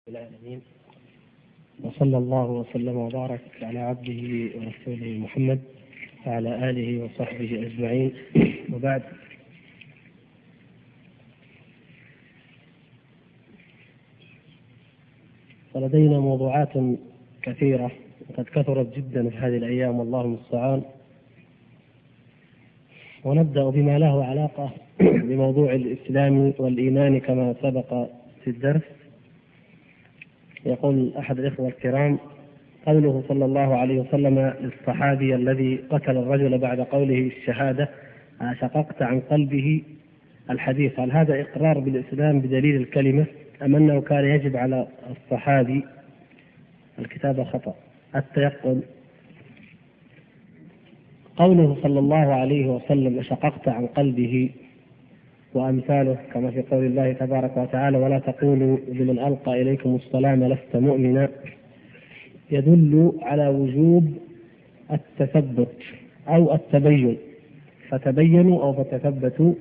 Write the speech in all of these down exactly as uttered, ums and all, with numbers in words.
العالمين، وصلى الله وسلم وبارك على عبده ورسوله محمد وعلى آله وصحبه أجمعين، وبعد. فلدينا موضوعات كثيرة وقد كثرت جدا في هذه الأيام والله المستعان، ونبدأ بما له علاقة بموضوع الإسلام والإيمان كما سبق في الدرس. يقول أحد الإخوة الكرام: قوله صلى الله عليه وسلم للصحابي الذي قتل الرجل بعد قوله الشهادة شققت عن قلبه الحديث، هل هذا إقرار بالإسلام بدليل الكلمة أم أنه كان يجب على الصحابي الكتابة خطأ؟ التيقن. قوله صلى الله عليه وسلم شققت عن قلبه وأمثاله كما في قول الله تبارك وتعالى: ولا تقولوا لمن ألقى إليكم السلام لست مؤمنا، يدل على وجوب التثبت أو التبين، فتبينوا أو فتثبتوا،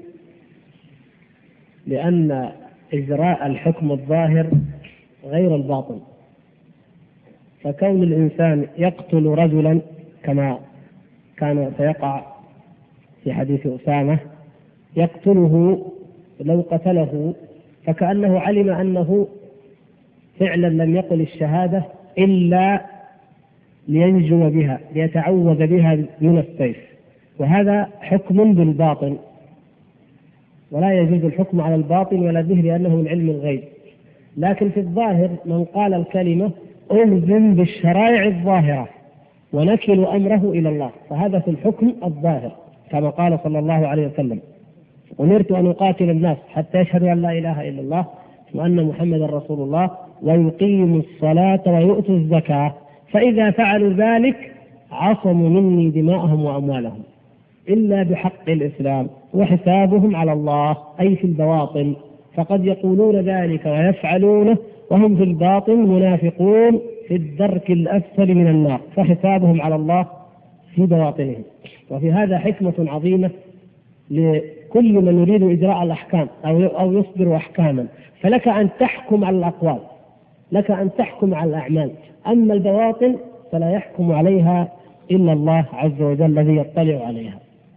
لأن إجراء الحكم الظاهر غير الباطن. فكون الإنسان يقتل رجلا كما كان سيقع في حديث أسامة، يقتله لو قتله فكأنه علم أنه فعلا لم يقل الشهادة إلا لينجو بها، ليتعوذ بها من السيف، وهذا حكم بالباطن، ولا يجوز الحكم على الباطن ولا به لأنه من علم الغيب. لكن في الظاهر من قال الكلمة ألزم بالشرائع الظاهرة ونكل أمره إلى الله، فهذا في الحكم الظاهر كما قال صلى الله عليه وسلم: أمرت أن أقاتل الناس حتى يشهدوا أن لا إله إلا الله وأن محمد رسول الله ويقيموا الصلاة ويؤتوا الزكاة، فإذا فعلوا ذلك عصموا مني دماءهم وأموالهم إلا بحق الإسلام وحسابهم على الله، أي في البواطن. فقد يقولون ذلك ويفعلونه وهم في الباطن منافقون في الدرك الأسفل من النار، فحسابهم على الله في بواطنهم. وفي هذا حكمة عظيمة لكل من يريد إجراء الأحكام أو أو يصدر أحكاما. فلك أن تحكم على الأقوال، لك أن تحكم على الأعمال، أما البواطن فلا يحكم عليها إلا الله عز وجل الذي يطلع عليها.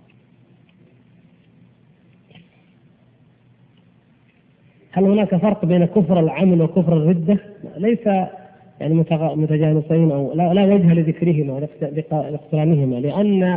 هل هناك فرق بين كفر العمل وكفر الردة؟ ليس يعني متجانسين أو لا, لا وجه لذكرهما لاقترانهما، لأن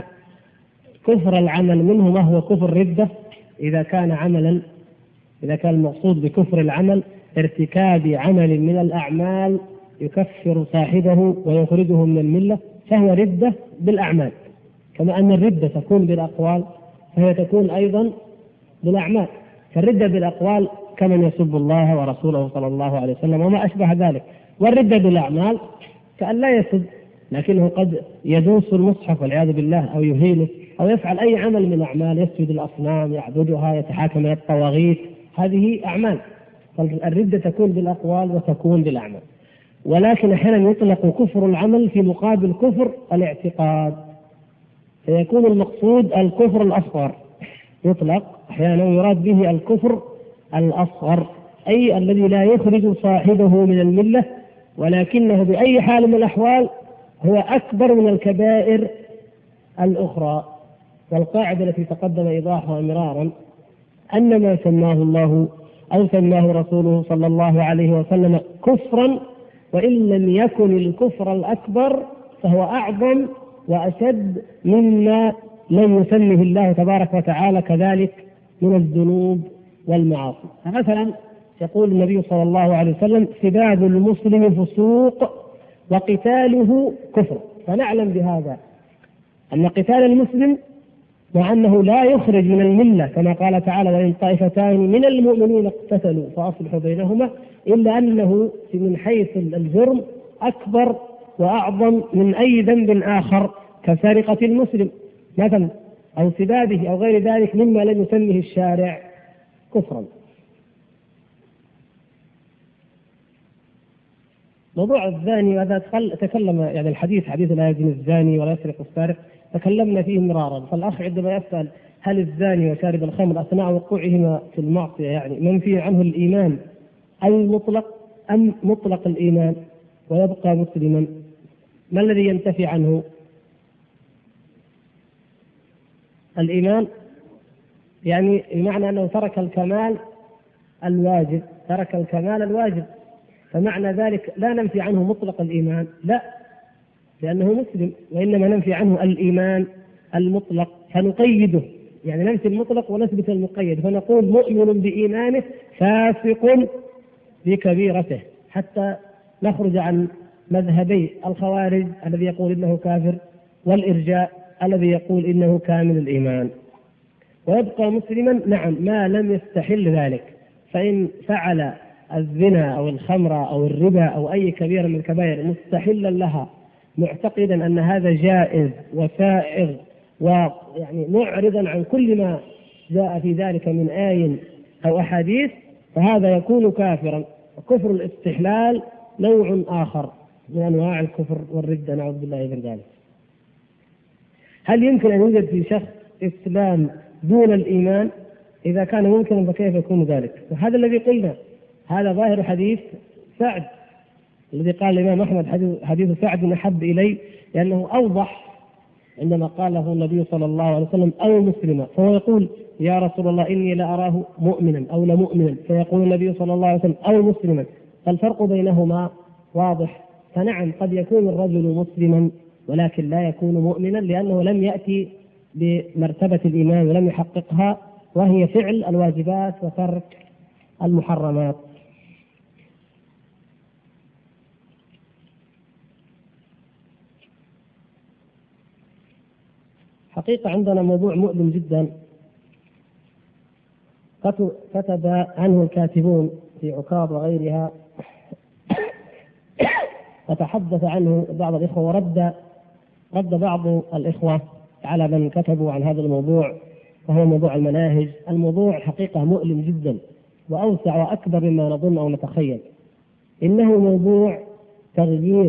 كفر العمل منه ما هو كفر الردة إذا كان عملا، إذا كان المقصود بكفر العمل ارتكاب عمل من الأعمال يكفر صاحبه ويخرجه من الملة، فهو ردة بالأعمال، كما أن الردة تكون بالأقوال فهي تكون أيضا بالأعمال. فالردة بالأقوال كمن يسب الله ورسوله صلى الله عليه وسلم وما أشبه ذلك، والردة بالأعمال كأن لا يسب لكنه قد يدوس المصحف والعياذ بالله أو يهينه أو يفعل أي عمل من الأعمال، يسجد الأصنام، يعبدها، يتحاكم إلى الطواغيت، هذه أعمال. فالردة تكون بالأقوال وتكون بالأعمال. ولكن أحيانا يطلق كفر العمل في مقابل كفر الاعتقاد، فيكون المقصود الكفر الأصغر، يطلق أحيانا يراد به الكفر الأصغر، أي الذي لا يخرج صاحبه من الملة، ولكنه بأي حال من الأحوال هو أكبر من الكبائر الأخرى. والقاعدة التي تقدم إيضاحها مرارا أن ما سماه الله أو سماه رسوله صلى الله عليه وسلم كفرا، وإن لم يكن الكفر الأكبر فهو أعظم وأشد مما لم يسمه الله تبارك وتعالى كذلك من الذنوب والمعاصي. مثلا يقول النبي صلى الله عليه وسلم: سباب المسلم فسوق وقتاله كفر. فنعلم بهذا أن قتال المسلم مع أنه لا يخرج من الملة كما قال تعالى: وإن طائفتان من المؤمنين اقتتلوا فأصلحوا بينهما، إلا أنه من حيث الجرم أكبر وأعظم من أي ذنب آخر كسرقة المسلم مثلا أو سبابه أو غير ذلك مما لم يسمه الشارع كفرا. موضوع الزاني هذا تكلم يعني الحديث حديث لا يزني الزاني ولا يسرق السارق تكلمنا فيه مرارا. فالأخ عندما يسأل هل الزاني وشارب الخمر أثناء وقوعهما في المعصية يعني منفي عنه الإيمان المطلق أم مطلق الإيمان ويبقى مسلما؟ ما الذي ينتفي عنه؟ الإيمان يعني بمعنى أنه ترك الكمال الواجب، ترك الكمال الواجب، فمعنى ذلك لا ننفي عنه مطلق الإيمان، لا، لأنه مسلم، وإنما ننفي عنه الإيمان المطلق، فنقيده، يعني ننفي المطلق ونثبت المقيد، فنقول مؤمن بإيمانه فاسق بكبيرته، حتى نخرج عن مذهبي الخوارج الذي يقول إنه كافر، والإرجاء الذي يقول إنه كامل الإيمان. ويبقى مسلما نعم ما لم يستحل ذلك، فإن فعل الزنا أو الخمر أو الربا أو أي كبيرة من الكبائر مستحلا لها معتقدا أن هذا جائز وسائغ ويعني معرضا عن كل ما جاء في ذلك من آي أو أحاديث، فهذا يكون كافرا. وكفر الاستحلال نوع آخر من أنواع الكفر والردة، نعوذ بالله من ذلك. هل يمكن أن يوجد في شخص إسلام دون الإيمان؟ إذا كان ممكنا فكيف يكون ذلك؟ وهذا الذي قلنا، هذا ظاهر حديث سعد الذي قال الإمام أحمد حديث سعد أحب إلي، لأنه أوضح عندما قاله النبي صلى الله عليه وسلم أو مسلما، فهو يقول يا رسول الله إني لأراه مؤمنا أو لمؤمنا، فيقول النبي صلى الله عليه وسلم أو مسلما، فالفرق بينهما واضح. فنعم قد يكون الرجل مسلما ولكن لا يكون مؤمنا، لأنه لم يأتي بمرتبة الإيمان ولم يحققها، وهي فعل الواجبات وترك المحرمات. حقيقة عندنا موضوع مؤلم جدا كتب عنه الكاتبون في عكاظ وغيرها، وتحدث عنه بعض الإخوة، ورد رد بعض الإخوة على من كتبوا عن هذا الموضوع، وهو موضوع المناهج. الموضوع حقيقة مؤلم جدا وأوسع وأكبر مما نظن أو نتخيل. إنه موضوع تغيير،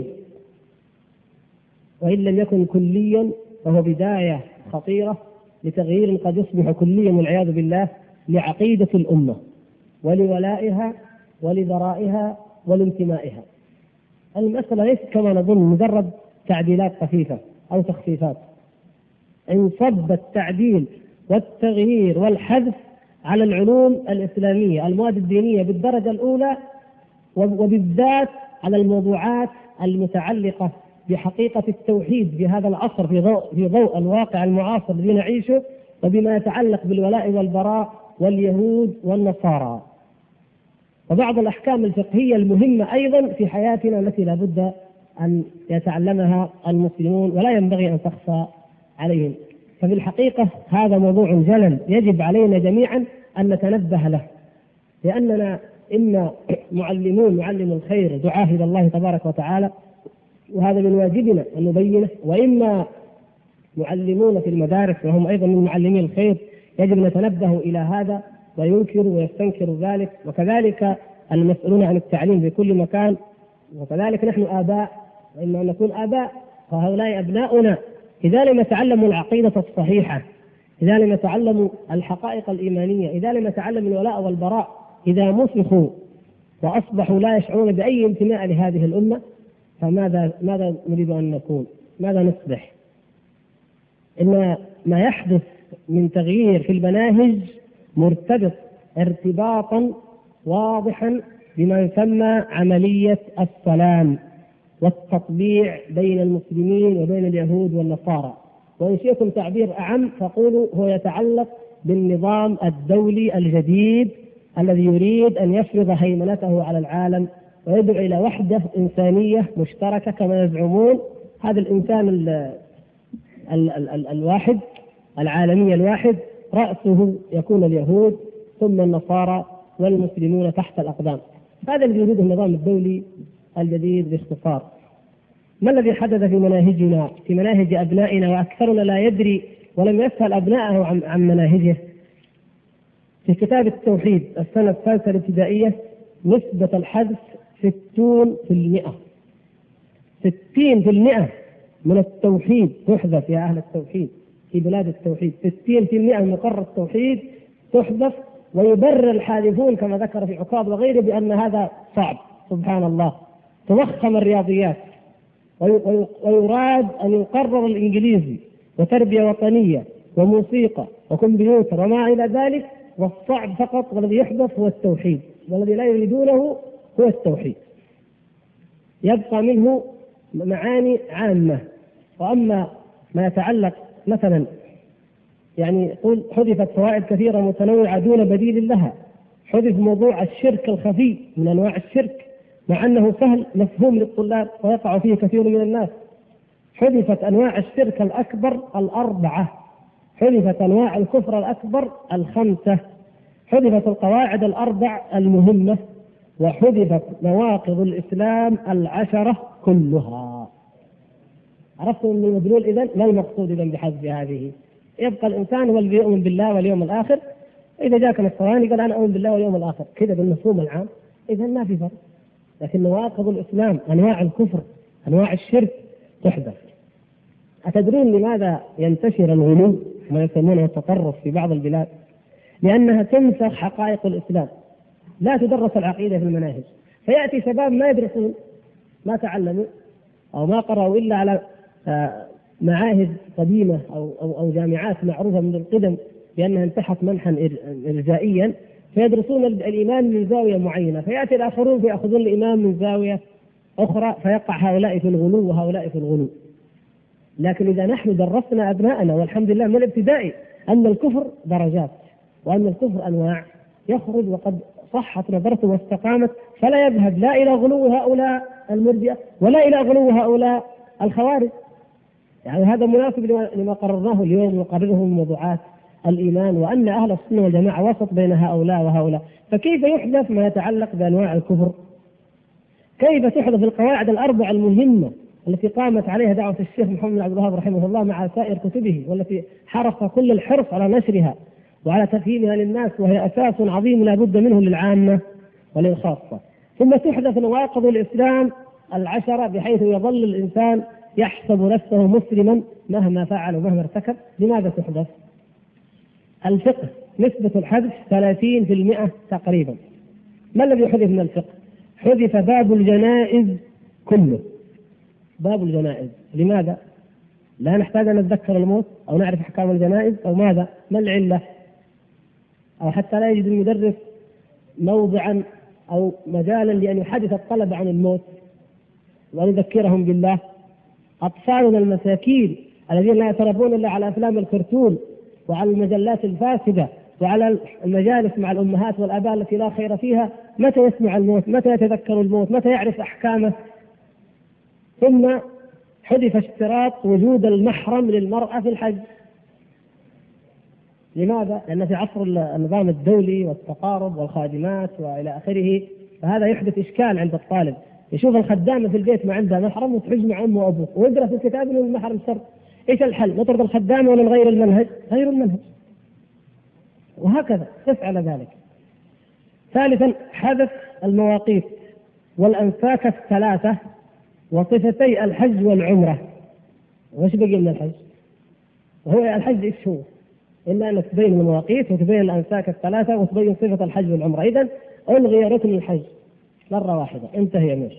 وإن لم يكن كليا فهو بداية خطيرة لتغيير قد يصبح كليا والعياذ بالله لعقيدة الأمة ولولائها ولذرائها ولانتمائها. المسألة ليست كما نظن مجرد تعديلات خفيفة أو تخفيفات. انصب التعديل والتغيير والحذف على العلوم الإسلامية المواد الدينية بالدرجة الأولى، وبالذات على الموضوعات المتعلقة بحقيقة التوحيد في هذا العصر في ضوء في ضوء الواقع المعاصر الذي نعيشه، وبما يتعلق بالولاء والبراء واليهود والنصارى، وبعض الأحكام الفقهية المهمة أيضا في حياتنا التي لا بد أن يتعلمها المسلمون ولا ينبغي أن تخفى عليهم. ففي الحقيقة هذا موضوع جلل يجب علينا جميعا أن نتنبه له، لأننا إما معلمون معلم الخير دعاة إلى الله تبارك وتعالى، وهذا من واجبنا أن نبينه، وإما معلمون في المدارس وهم أيضا من معلمي الخير، يجب أن نتنبه إلى هذا وينكر ويستنكر ذلك، وكذلك المسؤولون عن التعليم في كل مكان، وكذلك نحن آباء، وإما أن نكون آباء فهؤلاء أبناؤنا إذا لم يتعلموا العقيدة الصحيحة، إذا لم يتعلموا الحقائق الإيمانية، إذا لم يتعلموا الولاء والبراء، إذا مسخوا وأصبحوا لا يشعرون بأي انتماء لهذه الأمة، فماذا ماذا نريد أن نكون؟ ماذا نصبح؟ إن ما يحدث من تغيير في المناهج مرتبط ارتباطا واضحا بما يسمى عملية السلام والتطبيع بين المسلمين وبين اليهود والنصارى. وإن شئتم تعبير أعم فقولوا هو يتعلق بالنظام الدولي الجديد الذي يريد أن يفرض هيمنته على العالم ويدعو إلى وحدة إنسانية مشتركة كما يزعمون. هذا الإنسان ال ال ال ال الواحد العالمي الواحد رأسه يكون اليهود ثم النصارى والمسلمون تحت الأقدام. هذا الذي يريده النظام الدولي الجديد باختصار. ما الذي حدث في مناهجنا في مناهج أبنائنا وأكثرنا لا يدري ولم يسأل أبنائه عن, عن مناهجه؟ في كتاب التوحيد السنة الثالثة الابتدائية نسبة الحذف ستون في المئة ستين في المئة من التوحيد تحذف يا أهل التوحيد في بلاد التوحيد. ستين في المئة من مقرر التوحيد تحذف، ويبرر الحادثون كما ذكر في عكاظ وغيره بأن هذا صعب سبحان الله تضخم الرياضيات، ويراد أن يقرر الإنجليزي وتربية وطنية وموسيقى وكمبيوتر وما إلى ذلك، والصعب فقط والذي يحدث هو التوحيد، والذي لا يريدونه هو التوحيد، يبقى منه معاني عامة. وأما ما يتعلق مثلا يعني يقول حذفت فوائد كثيرة متنوعة دون بديل لها، حذف موضوع الشرك الخفي من أنواع الشرك مع أنه سهل مفهوم للطلاب ويقع فيه كثير من الناس. حذفت أنواع الشرك الأكبر الأربعة، حذفت أنواع الكفر الأكبر الخمسة، حذفت القواعد الأربع المهمة، وحذفت نواقض الإسلام العشرة كلها. عرفتم من المدلول إذن؟ ما المقصود إذن بحذف هذه؟ يبقى الإنسان هو الذي يؤمن بالله واليوم الآخر. إذا جاك نصراني قال أنا أؤمن بالله واليوم الآخر كذا بالمفهوم العام، إذن ما في فرق. لكن نواقض الإسلام، أنواع الكفر، أنواع الشرك تحدث. أتدرون لماذا ينتشر الغلو ما يسمونه التطرف في بعض البلاد؟ لأنها تنسخ حقائق الإسلام، لا تدرس العقيدة في المناهج، فيأتي شباب ما يدرسون، ما تعلموا أو ما قرأوا إلا على معاهد قديمة أو, أو, أو جامعات معروفة من القدم بأنها انتحت منحا إرجائيا، فيدرسون الإيمان من زاوية معينة، فيأتي الآخرون فيأخذون الإيمان من زاوية أخرى، فيقع هؤلاء في الغلو وهؤلاء في الغلو. لكن إذا نحن درسنا أبناءنا والحمد لله من الابتدائي أن الكفر درجات وأن الكفر أنواع، يخرج وقد صحت نظرته واستقامت، فلا يذهب لا إلى غلو هؤلاء المرجئة ولا إلى غلو هؤلاء الخوارج. يعني هذا مناسب لما قررناه اليوم وقرره من موضوعات الإيمان، وأن أهل السنة والجماعة وسط بين هؤلاء وهؤلاء. فكيف يحدث ما يتعلق بأنواع الكفر؟ كيف تحدث القواعد الأربع المهمة التي قامت عليها دعوة الشيخ محمد بن عبد الوهاب رحمه الله مع سائر كتبه، والتي حرص كل الحرص على نشرها وعلى تفهيمها للناس، وهي أساس عظيم لا بد منه للعامة وللخاصة. ثم تحدث نواقض الإسلام العشرة بحيث يظل الإنسان يحسب نفسه مسلما مهما فعل ومهما ارتكب. لماذا تحدث؟ الفقه نسبة الحذف ثلاثين بالمئة تقريبا. ما الذي حذف من الفقه؟ حذف باب الجنائز كله، باب الجنائز. لماذا؟ لا نحتاج أن نتذكر الموت أو نعرف أحكام الجنائز أو ماذا؟ ما العلة؟ أو حتى لا يجد المدرس موضعا أو مجالا لأن يحدث الطلبة عن الموت ونذكرهم بالله. أطفالنا المساكين الذين لا يتربون إلا على أفلام الكرتون وعلى المجلات الفاسدة وعلى المجالس مع الأمهات والآباء التي لا خير فيها، متى يسمع الموت؟ متى يتذكر الموت؟ متى يعرف أحكامه؟ ثم حذف اشتراط وجود المحرم للمرأة في الحج. لماذا؟ لأن في عصر النظام الدولي والتقارب والخادمات وإلى آخره، فهذا يحدث إشكال عند الطالب. يشوف الخدامة في البيت ما عندها محرم وتحج مع أمه وأبوه، ويقرأ في الكتاب أنه المحرم شرط. إيش الحل؟ نطرد الخدامة ولا نغير المنهج؟ غير المنهج. وهكذا تفعل ذلك. ثالثا حذف المواقيت والأنساك الثلاثة وصفتي الحج والعمرة. وش بقي من الحج؟ وهو الحج إيش هو؟ إلا أن تبين المواقيت وتبين الأنساك الثلاثة وتبين صفة الحج والعمرة. إذن ألغي ركن الحج مرة واحدة، انتهي منه.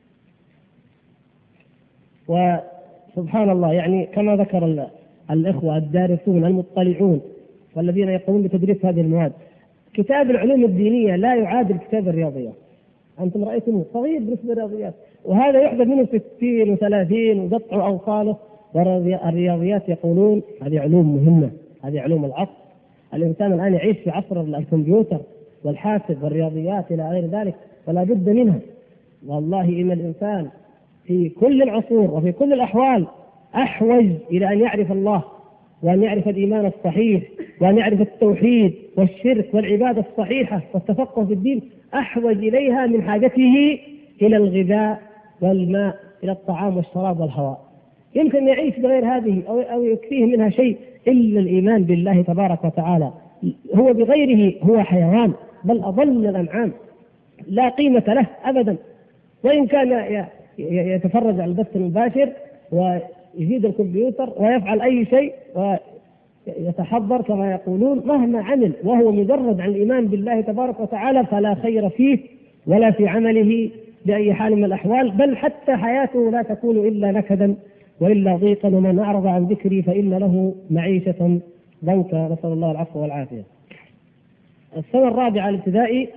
وسبحان الله يعني كما ذكر الإخوة الدارسون المطلعون والذين يقومون بتدريس هذه المواد، كتاب العلوم الدينية لا يعادل كتاب الرياضيات. أنتم رأيتموه صغير بالنسبة للرياضيات، وهذا يحدث منه ستين وثلاثين وقطع أوصاله. والرياضيات يقولون هذه علوم مهمة، هذه علوم العصر. الإنسان الآن يعيش في عصر الكمبيوتر والحاسب والرياضيات إلى غير ذلك، فلا بد منها. والله إن الإنسان في كل العصور وفي كل الأحوال أحوج إلى أن يعرف الله وأن يعرف الإيمان الصحيح وأن يعرف التوحيد والشرك والعبادة الصحيحة والتفقه في الدين، أحوج إليها من حاجته إلى الغذاء والماء، إلى الطعام والشراب والهواء. يمكن يعيش بغير هذه أو يكفيه منها شيء إلا الإيمان بالله تبارك وتعالى. هو بغيره هو حيوان، بل أضل من الأنعام، لا قيمة له أبدا. وإن كان يتفرج على البث المباشر ويجيد الكمبيوتر ويفعل أي شيء ويتحضر كما يقولون، مهما عمل وهو مجرد عن الإيمان بالله تبارك وتعالى فلا خير فيه ولا في عمله بأي حال من الأحوال، بل حتى حياته لا تكون إلا نكدا وإلا ضيقا، ومن أعرض عن ذكري فإن له معيشة ضنكا، نسأل الله العفو والعافية. السنة الرابعة الابتدائي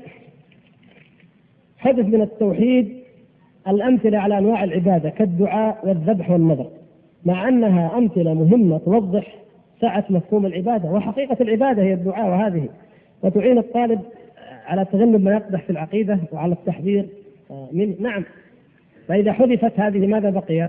حدث من التوحيد الأمثلة على أنواع العبادة كالدعاء والذبح والنذر، مع أنها أمثلة مهمة توضح سعة مفهوم العبادة، وحقيقة العبادة هي الدعاء، وهذه وتعين الطالب على تجنب ما يقدح في العقيدة وعلى التحذير من. نعم، فإذا حذفت هذه ماذا بقي؟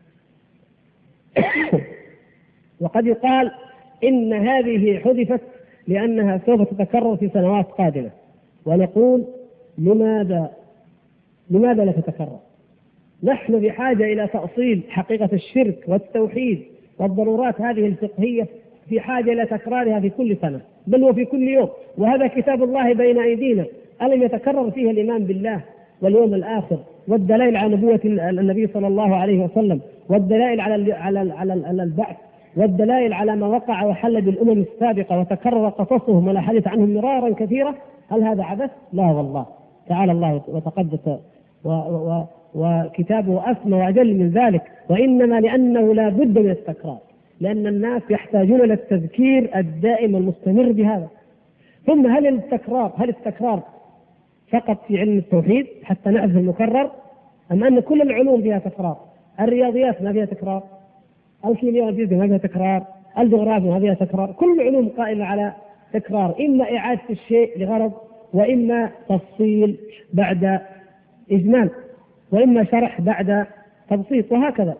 وقد يقال إن هذه حذفت لأنها سوف تتكرر في سنوات قادمة، ونقول لماذا لماذا لا تتكرر؟ نحن بحاجة إلى تأصيل حقيقة الشرك والتوحيد والضرورات هذه الفقهية، في حاجة إلى تكرارها في كل سنة بل وفي كل يوم، وهذا كتاب الله بين أيدينا، ألم يتكرر فيه الإيمان بالله واليوم الآخر، والدلائل على نبوة النبي صلى الله عليه وسلم، والدلائل على على على البعث، والدلائل على ما وقع وحل بالأمم السابقة وتكرر قصصهم ولا حدث عنهم مرارا كثيرا. هل هذا عبث؟ لا والله، تعالى الله وتقدس و و وكتابه أسمى وأجل من ذلك، وإنما لأنه لا بد من التكرار، لأن الناس يحتاجون إلى التذكير الدائم المستمر بهذا. ثم هل التكرار هل التكرار فقط في علم التوحيد حتى نعرف المكرر، أم أن كل العلوم فيها تكرار؟ الرياضيات ما فيها تكرار، الكيمياء والفيزياء ما فيها تكرار، الجغرافيا ما فيها تكرار، كل العلوم قائمة على تكرار، إما إعادة الشيء لغرض، وإما تفصيل بعد إجمال، وإما شرح بعد تبسيط، وهكذا.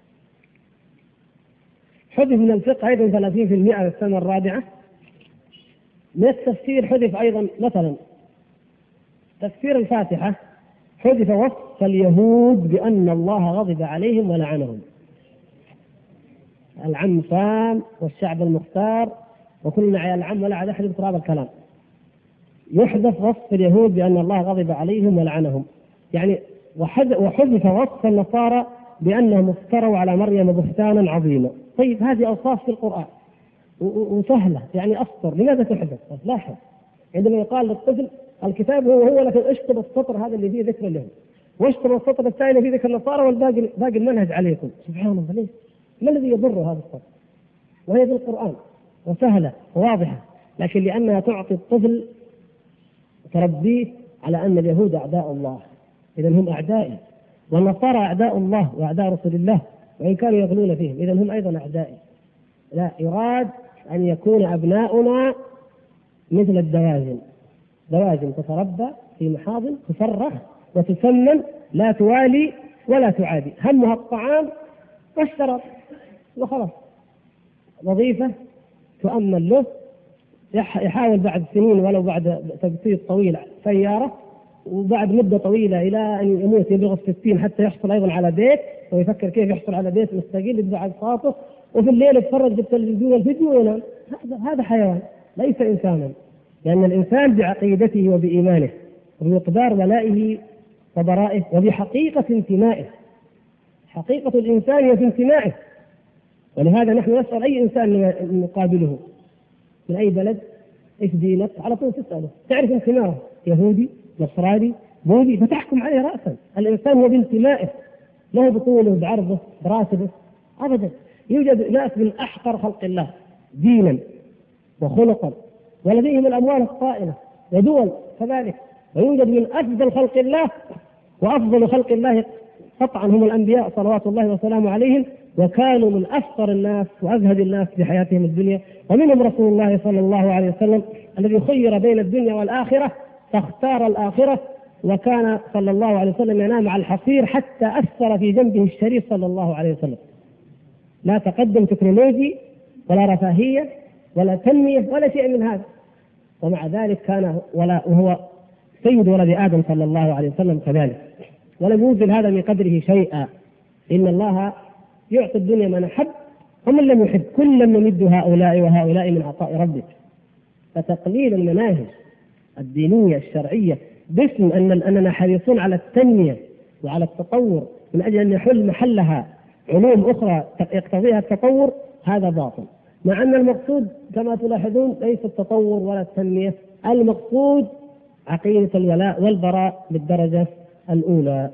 حذف من الفقه أيضا ثلاثين بالمئة السنة الرابعة. من التفسير حذف أيضا مثلا تفسير الفاتحة، حذف وصف اليهود بأن الله غضب عليهم ولعنهم، العم صام والشعب المختار وكلنا عيال العم ولا عاد أحد بتراب الكلام، يحذف وصف اليهود بأن الله غضب عليهم ولعنهم، يعني وحذف وصف النصارى بأنهم افتروا على مريم بهتانا عظيما. طيب هذه أوصاف في القرآن وسهلة، يعني أسطر، لماذا تحذف؟ لاحظ عندما يقال للطفل الكتاب هو هو لكن اشطب السطر هذا اللي فيه ذكر لهم، واشطب السطر الثاني فيه ذكر النصارى، والباقي باقي المنهج عليكم. سبحان الله، ليه؟ ما الذي يضر هذا السطر؟ وهي في القرآن وسهلة وواضحة، لكن لأنها تعطي الطفل تربيه على أن اليهود أعداء الله، إذا هم أعدائي، والنصارى أعداء الله وأعداء رسول الله، وإن كانوا يغلون فيهم إذا هم أيضا أعدائي. لا، يراد أن يكون أبناؤنا مثل الدواجن، دواجن تتربى في محاضن تفرخ وتسمن، لا توالي ولا تعادي، همها الطعام والشراب وخلاص، وظيفة تؤمن له، يحاول بعد سنين ولو بعد تبسيط طويل سيارة، وبعد مدة طويلة إلى أن يموت يبلغ الستين حتى يحصل أيضا على بيت، ويفكر كيف يحصل على بيت مستقل يدفع أقساطه، وفي الليل يتفرج بالتلفزيون الفيديو وينام. هذا حيوان ليس إنسانا، لأن الإنسان بعقيدته وبإيمانه وبمقدار ولائه وبرائه وبحقيقة انتمائه، حقيقة الإنسان هي في انتمائه. ولهذا نحن نسأل أي إنسان نقابله من أي بلد إيش دينك، على طول تسأله تعرف انتمائه، يهودي نصراني بوذي، فتحكم عليه رأسا. الإنسان هو بانتمائه، له بطوله بعرضه براتبه أبدا. يوجد ناس من أحقر خلق الله دينا وخلقا ولديهم الأموال الطائلة ودول كذلك، ويوجد من أفضل خلق الله وأفضل خلق الله قطعا هم الأنبياء صلوات الله وسلامه عليهم، وكانوا من أفقر الناس وأزهد الناس في حياتهم الدنيا، ومنهم رسول الله صلى الله عليه وسلم الذي خير بين الدنيا والآخرة فاختار الآخرة، وكان صلى الله عليه وسلم ينام على الحصير حتى أثر في جنبه الشريف صلى الله عليه وسلم. لا تقدم تكنولوجي ولا رفاهية ولا تنمية ولا شيء من هذا، ومع ذلك كان ولا وهو سيد ولد آدم صلى الله عليه وسلم كذلك، ولم ينزل هذا من قدره شيئا. إن الله يعطي الدنيا من أحب ومن لم يحب، كل من يمد هؤلاء وهؤلاء من عطاء ربك. فتقليل المناهج الدينية الشرعية باسم أن أننا حريصون على التنمية وعلى التطور من أجل أن يحل محلها علوم أخرى يقتضيها التطور، هذا باطل. مع أن المقصود كما تلاحظون ليس التطور ولا التنمية، المقصود عقيدة الولاء والبراء بالدرجة الأولى.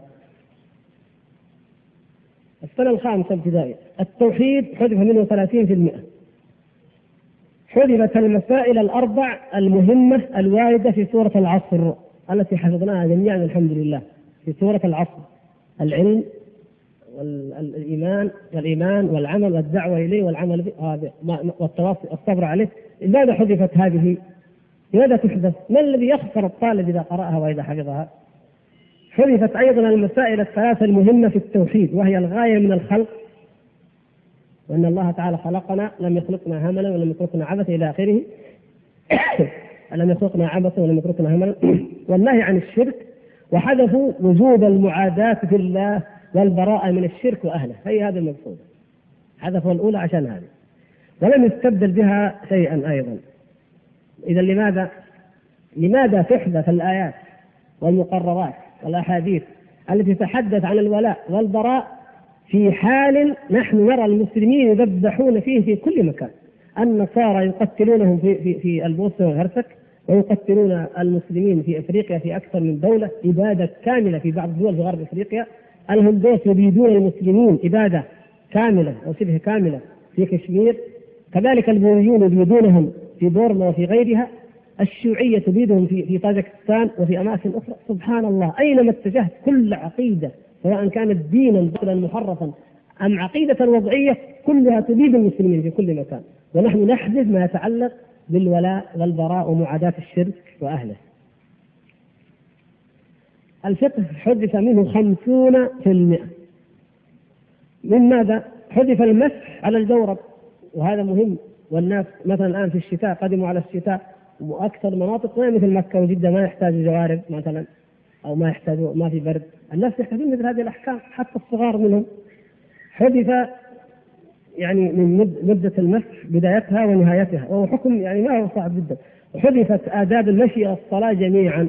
السنة الخامسة ابتدائي التوحيد حذف منه ثلاثين في المئة. حذفت المسائل الأربع المهمة الواردة في سورة العصر التي حفظناها جميعا الحمد لله في سورة العصر: العلم والإيمان والإيمان والعمل والدعوة إليه والعمل به والتواصي والصبر عليه. لماذا حذفت هذه؟ لماذا تحذف؟ ما الذي يخسر الطالب إذا قرأها وإذا حفظها؟ حذفت أيضا المسائل الثلاثة المهمة في التوحيد، وهي الغاية من الخلق، وأن الله تعالى خلقنا لم يخلقنا هملا ولم يتركنا عبثا إلى آخره لم يخلقنا عبثا ولم يتركنا هملا، والنهي عن الشرك، وحذفوا وجوب المعاداة في الله والبراءة من الشرك وأهله. هي هذا المقصود، حذفوا الأولى عشان هذه، ولم يستبدل بها شيئا أيضا. إذا لماذا لماذا تحذف الآيات والمقررات والأحاديث التي تتحدث عن الولاء والبراء في حال نحن نرى المسلمين يذبحون فيه في كل مكان؟ النصارى يقتلونهم في في في البوسنة والهرسك، ويقتلون المسلمين في افريقيا في اكثر من دوله اباده كامله في بعض الدول في غرب افريقيا. الهندوس يبيدون المسلمين اباده كامله او شبه كامله في كشمير، كذلك البوذيون يبيدونهم في بورما وفي غيرها، الشيوعيه تبيدهم في في طاجكستان وفي اماكن اخرى. سبحان الله، اينما اتجهت كل عقيده سواء كانت دينا ضلا محرفا ام عقيده وضعيه كلها تبيد المسلمين في كل مكان، ونحن نحذف ما يتعلق بالولاء والبراء ومعاداة الشرك وأهله. الفقه حذف منه خمسون في المئة. من ماذا؟ حذف المسح على الجورب، وهذا مهم، والناس مثلا الآن في الشتاء قدموا على الشتاء، وأكثر مناطق ما مثل مكة وجدة ما يحتاجوا جوارب مثلا، أو ما يحتاجوا ما في برد، الناس يحتاجون مثل هذه الأحكام حتى الصغار منهم. حذف يعني من مدة المسح بدايتها ونهايتها، وهو حكم يعني ما هو صعب جدا. وحذفت آداب المشي والصلاة جميعا،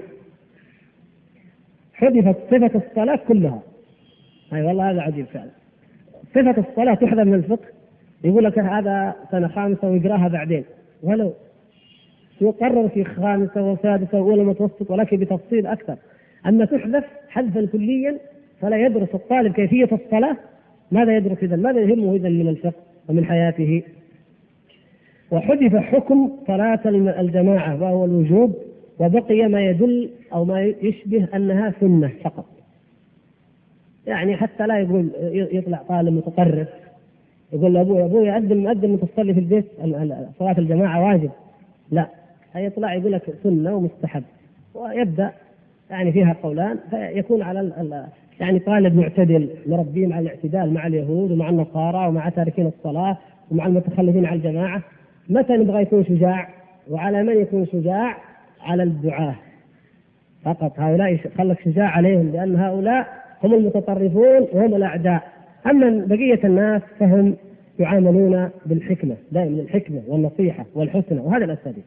حذفت صفة الصلاة كلها. أي أيوة والله هذا عجيب فعلا، صفة الصلاة تحذف من الفقه. يقول لك هذا سنة خامسة ويقراها بعدين، ولو يقرر في خامسة وسادسة وأولى متوسط، ولكن بتفصيل أكثر. أما تحذف حذفا كليا فلا يدرس الطالب كيفية الصلاة، ماذا يدرس إذن؟ ماذا يهمه إذن من الفقه ومن حياته؟ وحذف حكم صلاة الجماعة وهو الوجوب، وبقي ما يدل أو ما يشبه أنها سنة فقط. يعني حتى لا يقول يطلع طالب متطرف يقول لأبوه أبوه يقدم مقدم تصلي في البيت صلاة الجماعة واجب، لا، هيطلع يقول لك سنة ومستحب، ويبدأ يعني فيها قولان، فيكون على يعني طالب معتدل مربين على الاعتدال مع اليهود ومع النصارى ومع تاركين الصلاة ومع المتخلفين عن الجماعة. متى نبغى يكون شجاع؟ وعلى من يكون شجاع؟ على الدعاة فقط، هؤلاء خلك شجاع عليهم، لأن هؤلاء هم المتطرفون وهم الأعداء. أما بقية الناس فهم يعاملون بالحكمة، دائما الحكمة والنصيحة والحسنى، وهذا الأساسي.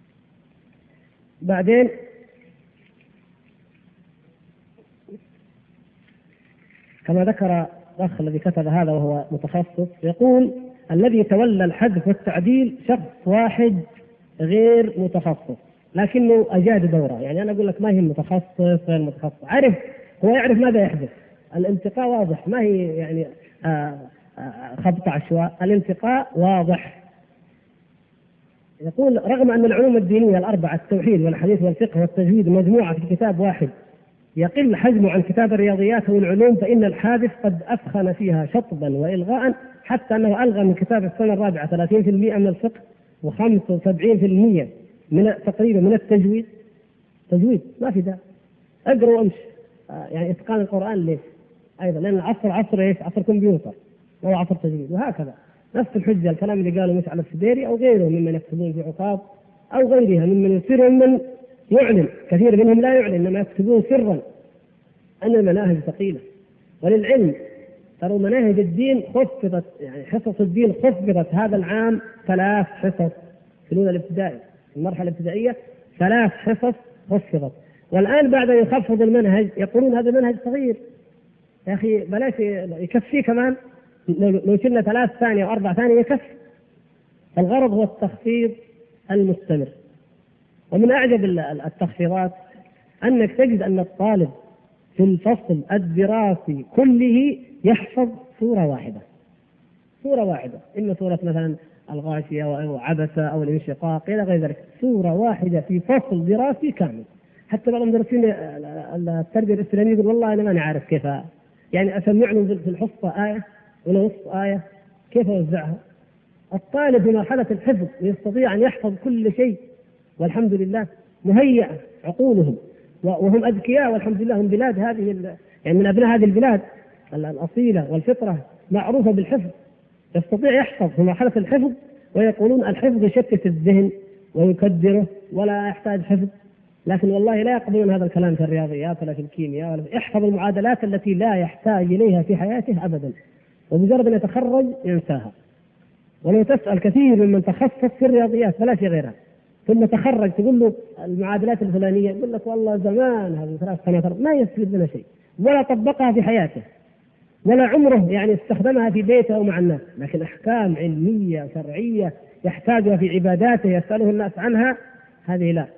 بعدين كما ذكر الأخ الذي كتب هذا وهو متخصص، يقول الذي تولى الحذف والتعديل شخص واحد غير متخصص لكنه أجاد دورة. يعني أنا أقول لك ما هي متخصص غير متخصص، عرف هو يعرف ماذا يحدث. الانتقاء واضح، ما هي يعني آآ آآ خبط عشواء، الانتقاء واضح. يقول رغم أن العلوم الدينية الأربعة التوحيد والحديث والفقه والتجويد مجموعة في كتاب واحد يقل حجمه عن كتاب الرياضيات والعلوم، فإن الحادث قد أفخن فيها شطبا وإلغاء، حتى أنه ألغى من كتاب السنة الرابعة ثلاثين بالمئة من الفقه وخمسة وسبعين بالمئة من تقريبا من التجويد. تجويد ما في ده، أقرأ وأمشي. يعني إتقان القرآن ليش؟ أيضا لأن العصر عصر إيش؟ عصر كمبيوتر، هو عصر تجويد. وهكذا نفس الحجة الكلام اللي قاله مشعل السديري أو غيره ممن يكتبون في عقاب أو غيرها ممن يصير من يعلن، كثير منهم لا يعلن إنما يكتبون سرا أن المناهج ثقيلة. وللعلم ترى مناهج الدين خفضت، يعني حصص الدين خفضت هذا العام ثلاث حصص في الأولى الابتدائي، المرحلة الابتدائية ثلاث حصص خفضت، والآن بعد أن يخفض المنهج يقولون هذا المنهج صغير. يا أخي بلاش يكفي كمان، لو كنا ثلاث ثانية أو أربع ثانية يكفي. الغرض هو التخفيض المستمر. ومن أعجب التخفيضات أنك تجد أن الطالب في الفصل الدراسي كله يحفظ سورة واحدة، سورة واحدة، إما سورة مثلا الغاشية أو عبسة أو الانشقاق إلى غير ذلك، سورة واحدة في فصل دراسي كامل. حتى بعض المدرسين التربية الإسلامية يقول والله أنا ماني عارف كيف، يعني أسمعهم في الحصة آية ولا نصف آية كيف أوزعها. الطالب في مرحلة الحفظ يستطيع أن يحفظ كل شيء، والحمد لله مهيئة عقولهم وهم أذكياء، والحمد لله هم بلاد هذه يعني من أبناء هذه البلاد الأصيلة والفطرة معروفة بالحفظ، يستطيع يحفظ في مرحلة الحفظ، ويقولون الحفظ يشتت الذهن ويكدره ولا يحتاج حفظ. لكن والله لا يقبلون هذا الكلام في الرياضيات ولا في الكيمياء ولا في يحفظ المعادلات التي لا يحتاج إليها في حياته أبدا، ومجرد أن يتخرج ينساها. ولو تسأل كثير ممن تخصص في الرياضيات فلا في غيرها ثم تخرج تقول له المعادلات الفلانية يقول لك والله زمان هذه ثلاث سنوات ما يستفيد منها شيء ولا طبقها في حياته ولا عمره يعني استخدمها في بيته أو مع الناس. لكن أحكام علمية شرعية يحتاجها في عباداته يسأله الناس عنها هذه لا.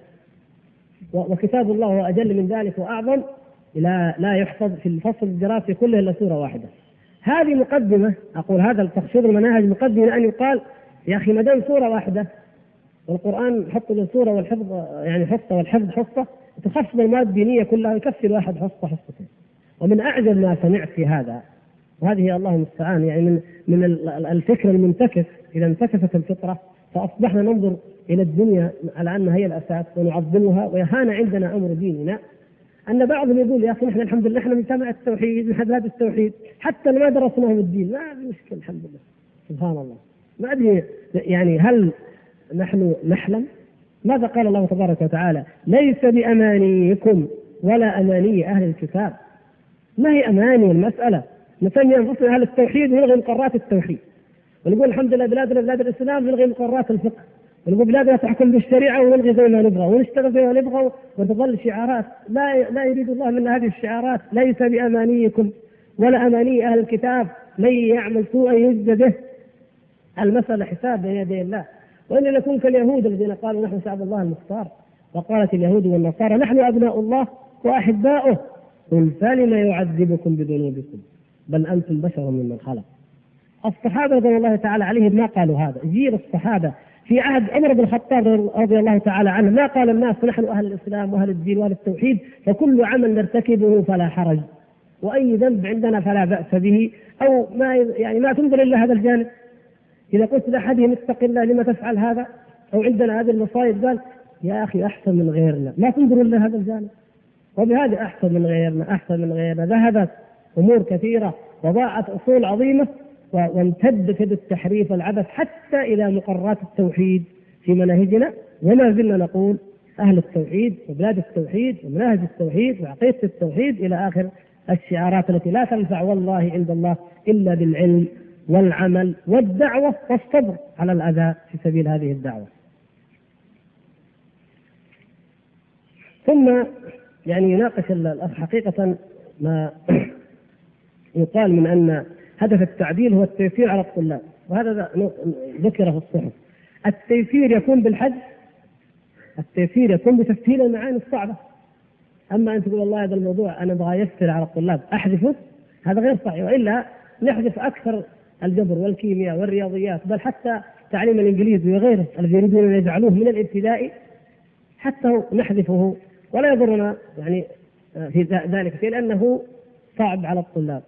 وكتاب الله هو أجل من ذلك وأعظم، لا لا يحفظ في الفصل الدراسي كله إلا سورة واحدة. هذه مقدمة، أقول هذا التخصيص المناهج مقدمة أن يقال يا أخي ما دام سورة واحدة والقرآن حط له سورة والحفظ يعني حصة والحفظ حصة، تخفض المواد الدينية كلها ويكفي الواحد حصة حصتين. ومن أعجب ما سمعت في هذا، وهذه الله المستعان يعني من من الفكر المنتكس، إذا انتكست الفطرة فأصبحنا ننظر إلى الدنيا على أنها هي الأساس ونعظمها ويهان عندنا أمر ديننا، أن بعضهم يقول يا أخي نحن الحمد لله نحن مجتمع التوحيد من بلاد التوحيد حتى ما درسناه الدين، ما في مشكلة الحمد لله. سبحان الله، ما أدري يعني هل نحن نحلم؟ ماذا قال الله تبارك وتعالى؟ ليس بأمانيكم ولا أماني أهل الكتاب. ما هي أماني المسألة؟ نسمي أنفسنا أهل التوحيد ونلغي مقررات التوحيد، ونقول الحمد لله بلادنا بلاد الإسلام نلغي مقررات الفقه، ونقول بلادنا تحكم بالشريعة ونلغي زي ما نبغى ونشتغل زي ما نبغى وتظل شعارات. لا لا يريد الله منا هذه الشعارات. ليس بأمانيكم ولا أماني أهل الكتاب، من يعمل سوءا يجزى به. المسألة حساب بين يدي الله. وإن نكون كاليهود الذين قالوا نحن شعب الله المختار، وقالت اليهود والنصارى نحن أبناء الله وأحباؤه، قل فلم يعذبكم بذنوبكم بل أنتم بشر ممن خلق. الصحابة رضي الله تعالى عليهم ما قالوا هذا. جيل الصحابة في عهد عمر بن الخطاب رضي الله تعالى عنه ما قال الناس نحن أهل الإسلام وأهل الدين وأهل التوحيد فكل عمل نرتكبه فلا حرج، وأي ذنب عندنا فلا بأس به، أو ما يعني ما تنظر إلا هذا الجانب. إذا قلت لأحدهم اتق الله لما تفعل هذا، أو عندنا هذه المصائب، قال يا أخي أحسن من غيرنا، ما تنظر إلا هذا الجانب. وبهذا أحسن من غيرنا أحسن من غيرنا ذهبت أمور كثيرة وضاعت أصول عظيمة، وامتدت يد التحريف والعبث حتى إلى مقررات التوحيد في مناهجنا. وما زلنا نقول أهل التوحيد وبلاد التوحيد ومناهج التوحيد وعقيدة التوحيد إلى آخر الشعارات التي لا تنفع والله عند الله إلا بالعلم والعمل والدعوة والصبر على الأذى في سبيل هذه الدعوة. ثم يعني يناقش الأخ حقيقة ما يقال من أن هدف التعديل هو التيسير على الطلاب، وهذا ذكر في الصحف. التيسير يكون بالحج، التيسير يكون بتسهيل المعاني الصعبة. أما أن تقول والله هذا الموضوع أنا أبغى يسر على الطلاب أحذفه، هذا غير صحيح. وإلا نحذف أكثر الجبر والكيمياء والرياضيات، بل حتى تعليم الإنجليزي وغيره الذي يريدون أن يجعلوه من الابتدائي حتى نحذفه ولا يضرنا يعني في ذلك، لأنه صعب على الطلاب.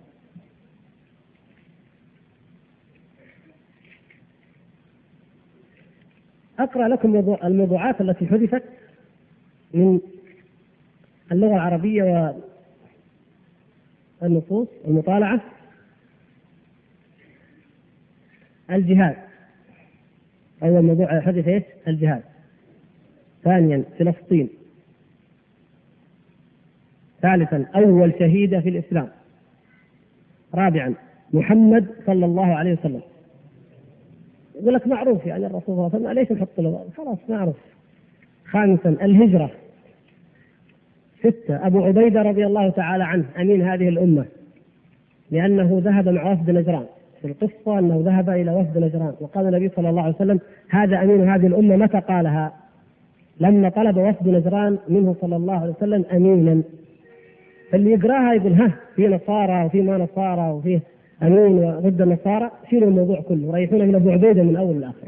أقرأ لكم الموضوعات التي حذفت من اللغة العربية والنصوص المطالعة. الجهاد أول موضوع حذف إيش؟ الجهاد. ثانيا فلسطين. ثالثا أول شهيدة في الإسلام. رابعا محمد صلى الله عليه وسلم. يقول لك معروف يعني الرسول صلى الله عليه وسلم، ليش نحط له؟ خلاص معروف. خامسا الهجرة. ستة أبو عبيدة رضي الله تعالى عنه أمين هذه الأمة، لأنه ذهب مع وفد نجران. في القصة أنه ذهب إلى وفد نجران، وقال النبي صلى الله عليه وسلم هذا أمين هذه الأمة. متى قالها؟ لما طلب وفد نجران منه صلى الله عليه وسلم أمينا، فاللي يقراها يقول ها في نصارى وفي ما نصارى وفي أمين ضد النصارى، شيلوا الموضوع كله، ريحونا من أبو عبيدة من أول لآخر.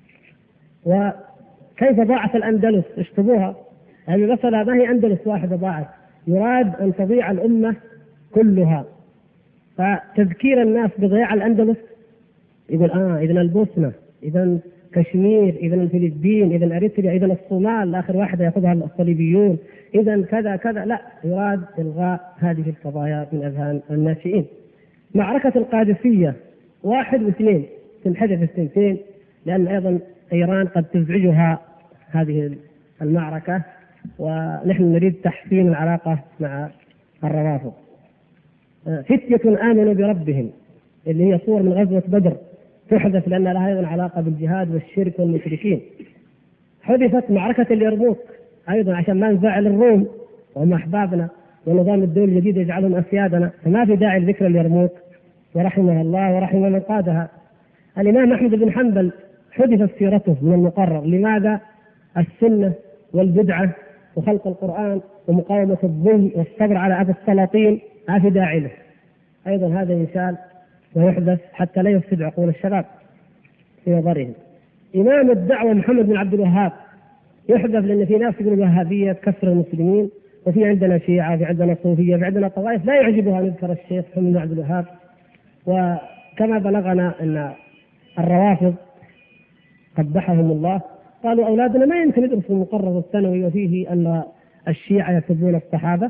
وكيف ضاعت الأندلس؟ اشتبوها، هذه مسألة ما هي أندلس واحدة ضاعت، يراد أن تضيع الأمة كلها. فتذكير الناس بضياع الأندلس يقول آه إذن البوسنة، إذن كشمير، إذن الفلبين، إذن أريتريا، إذن الصومال آخر واحدة يأخذها الصليبيون، إذن كذا كذا. لا، يراد إلغاء هذه القضايا من أذهان الناشئين. معركة القادسية واحد واثنين تنحذف السنتين، لأن أيضا إيران قد تزعجها هذه المعركة، ونحن نريد تحسين العلاقة مع الروافض. فتية آمنوا بربهم اللي هي صور من غزوة بدر تحدث لأن لها أيضا علاقة بالجهاد والشرك والمشركين. حدثت معركة اليرموك أيضا عشان ما نزعل الروم وهم أحبابنا، ونظام الدولة الجديد يجعلهم أسيادنا، فما في داعي لذكر اليرموك، ورحمه الله ورحمه من قادها. الإمام أحمد بن حنبل حدثت سيرته من المقرر. لماذا؟ السنة والبدعة وخلق القرآن ومقاومة الظلم والصبر على أذى السلاطين ما في داعي له. أيضا هذا يشال ويحدث حتى لا يفسد عقول الشباب في نظرهم. إمام الدعوة محمد بن عبد الوهاب يحدث، لأن في ناس يقولوا الوهابية تكفر المسلمين، وفي عندنا شيعة، في عندنا صوفية، في عندنا طوائف لا يعجبها نذكر الشيخ محمد بن عبد الوهاب. وكما بلغنا أن الروافض قبحهم الله قالوا أولادنا ما يمكن يدرسوا المقرر الثانوي وفيه أن الشيعة يسبون الصحابة،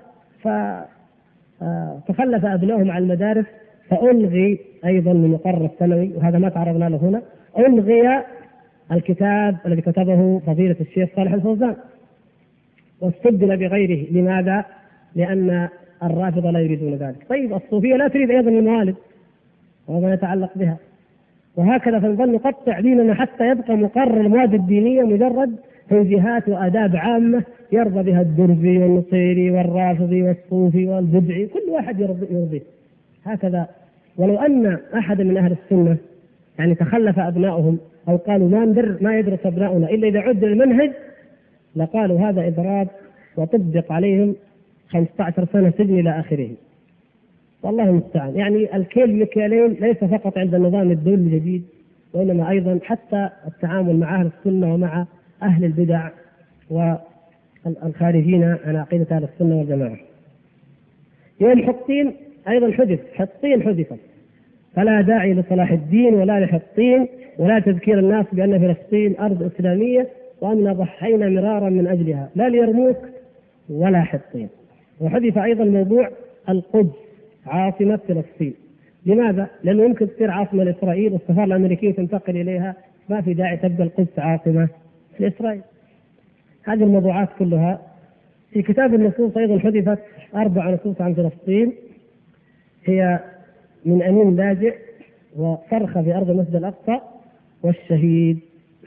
فتخلف أبنائهم عن المدارس، فألغي أيضا من المقرر الثانوي، وهذا ما تعرضنا له هنا، ألغي الكتاب الذي كتبه فضيلة الشيخ صالح الفوزان واستبدل بغيره. لماذا؟ لأن الرافضة لا يريدون ذلك. طيب الصوفية لا تريد أيضا الموالد وما يتعلق بها، وهكذا فنظل نقطع ديننا حتى يبقى مقرر المواد الدينية مجرد توجيهات وآداب عامة يرضى بها الدرزي والنصيري والرافضي والصوفي والبدعي، كل واحد يرضيه هكذا. ولو أن أحد من أهل السنة يعني تخلف أبنائهم أو قالوا ما ندر ما يدرس أبناؤنا إلا إذا عد المنهج، لقالوا هذا إضراب وطبق عليهم خمسة عشر سنة سجن إلى آخره. والله المستعان. يعني الكيل مكيالين ليس فقط عند النظام الدولي الجديد، وإنما أيضا حتى التعامل مع أهل السنة ومع أهل البدع والخارجين عن عقيدة أهل السنة والجماعة. يوم حطين أيضا حدث، حطين حدثت، فلا داعي لصلاح الدين ولا لحطين ولا تذكير الناس بأن فلسطين أرض إسلامية وأننا ضحينا مرارا من أجلها، لا ليرموك ولا حطين. وحدث أيضا موضوع القدس عاصمة فلسطين. لماذا؟ لأنه يمكن تصير عاصمة لإسرائيل والسفارة الأمريكية تنتقل إليها، ما في داعي تبقى القدس عاصمة لإسرائيل. هذه الموضوعات كلها في كتاب النصوص. أيضا حدثت أربع نصوص عن فلسطين، هي من أمين لاجئ وصرخة في أرض المسجد الأقصى والشهيد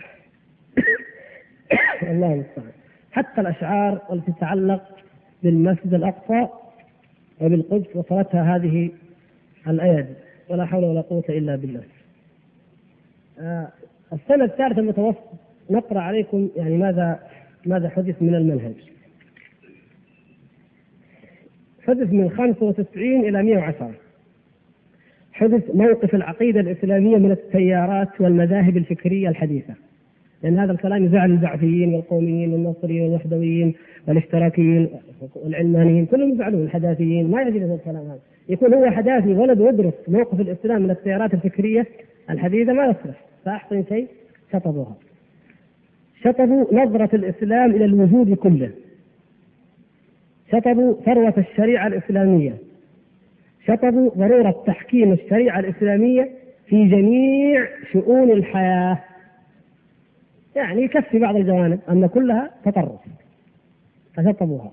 الله المستعان. حتى الأشعار التي تتعلق بالمسجد الأقصى وبالقدس وصلتها هذه الأيادي، ولا حول ولا قوة إلا بالله. آه السنة الثالثة المتوسط نقرأ عليكم يعني ماذا ماذا حدث من المنهج. حدث من خمسة وتسعين إلى مئة وعشرة. حدث موقف العقيدة الإسلامية من التيارات والمذاهب الفكرية الحديثة، لأن هذا الكلام يزعل البعثيين والقوميين والنصريين والوحدويين والاشتراكيين والعلمانيين، كلهم يزعلون. الحداثيين ما يجوز هذا الكلام، هذا يكون هو حداثي ولد يدرس موقف الإسلام من التيارات الفكرية الحديثة ما يصلح. فأحسن شيء شطبوها، شطبوا نظرة الإسلام إلى الوجود كله، شطبوا ثروة الشريعة الإسلامية، شطبوا ضرورة تحكيم الشريعة الإسلامية في جميع شؤون الحياة. يعني يكفي بعض الجوانب أن كلها تطرف، فشطبوها.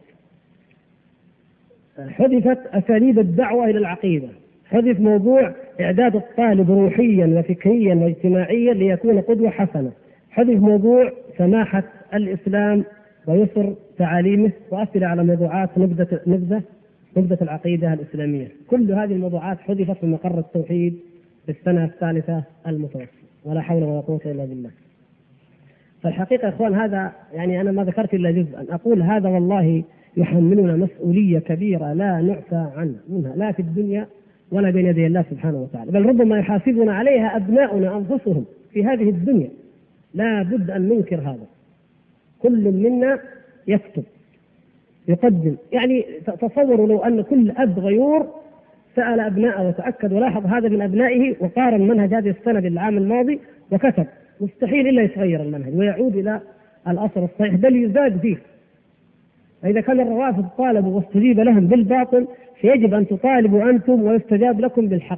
حدثت أساليب الدعوة إلى العقيدة، حدث موضوع إعداد الطالب روحيا وفكريا واجتماعيا ليكون قدوة حسنة، حدث موضوع سماحة الإسلام ويسر تعاليمه، وأسئلة على موضوعات نبذة نبذة نبذة العقيدة الإسلامية. كل هذه الموضوعات حدثت في مقر التوحيد في السنة الثالثة المتوسط، ولا حول ولا قوة إلا بالله. فالحقيقة يا إخوان هذا يعني أنا ما ذكرت إلا جزءا، أقول هذا والله يحملنا مسؤولية كبيرة لا نعفى عنها منها لا في الدنيا ولا بين يدي الله سبحانه وتعالى، بل ربما يحاسبنا عليها أبناؤنا أنفسهم في هذه الدنيا. لا بد أن ننكر هذا. كل منا يكتب يقدم، يعني تصوروا لو أن كل أب غيور سأل أبنائه وتأكد ولاحظ هذا من أبنائه وقارن منهج هذه السنة بالعام الماضي وكتب، مستحيل إلا يتغير المنهج ويعود إلى الأصل الصحيح بل يزاد فيه. فإذا كان الروافض طالبوا واستجيب لهم بالباطل فيجب أن تطالبوا أنتم ويستجاب لكم بالحق.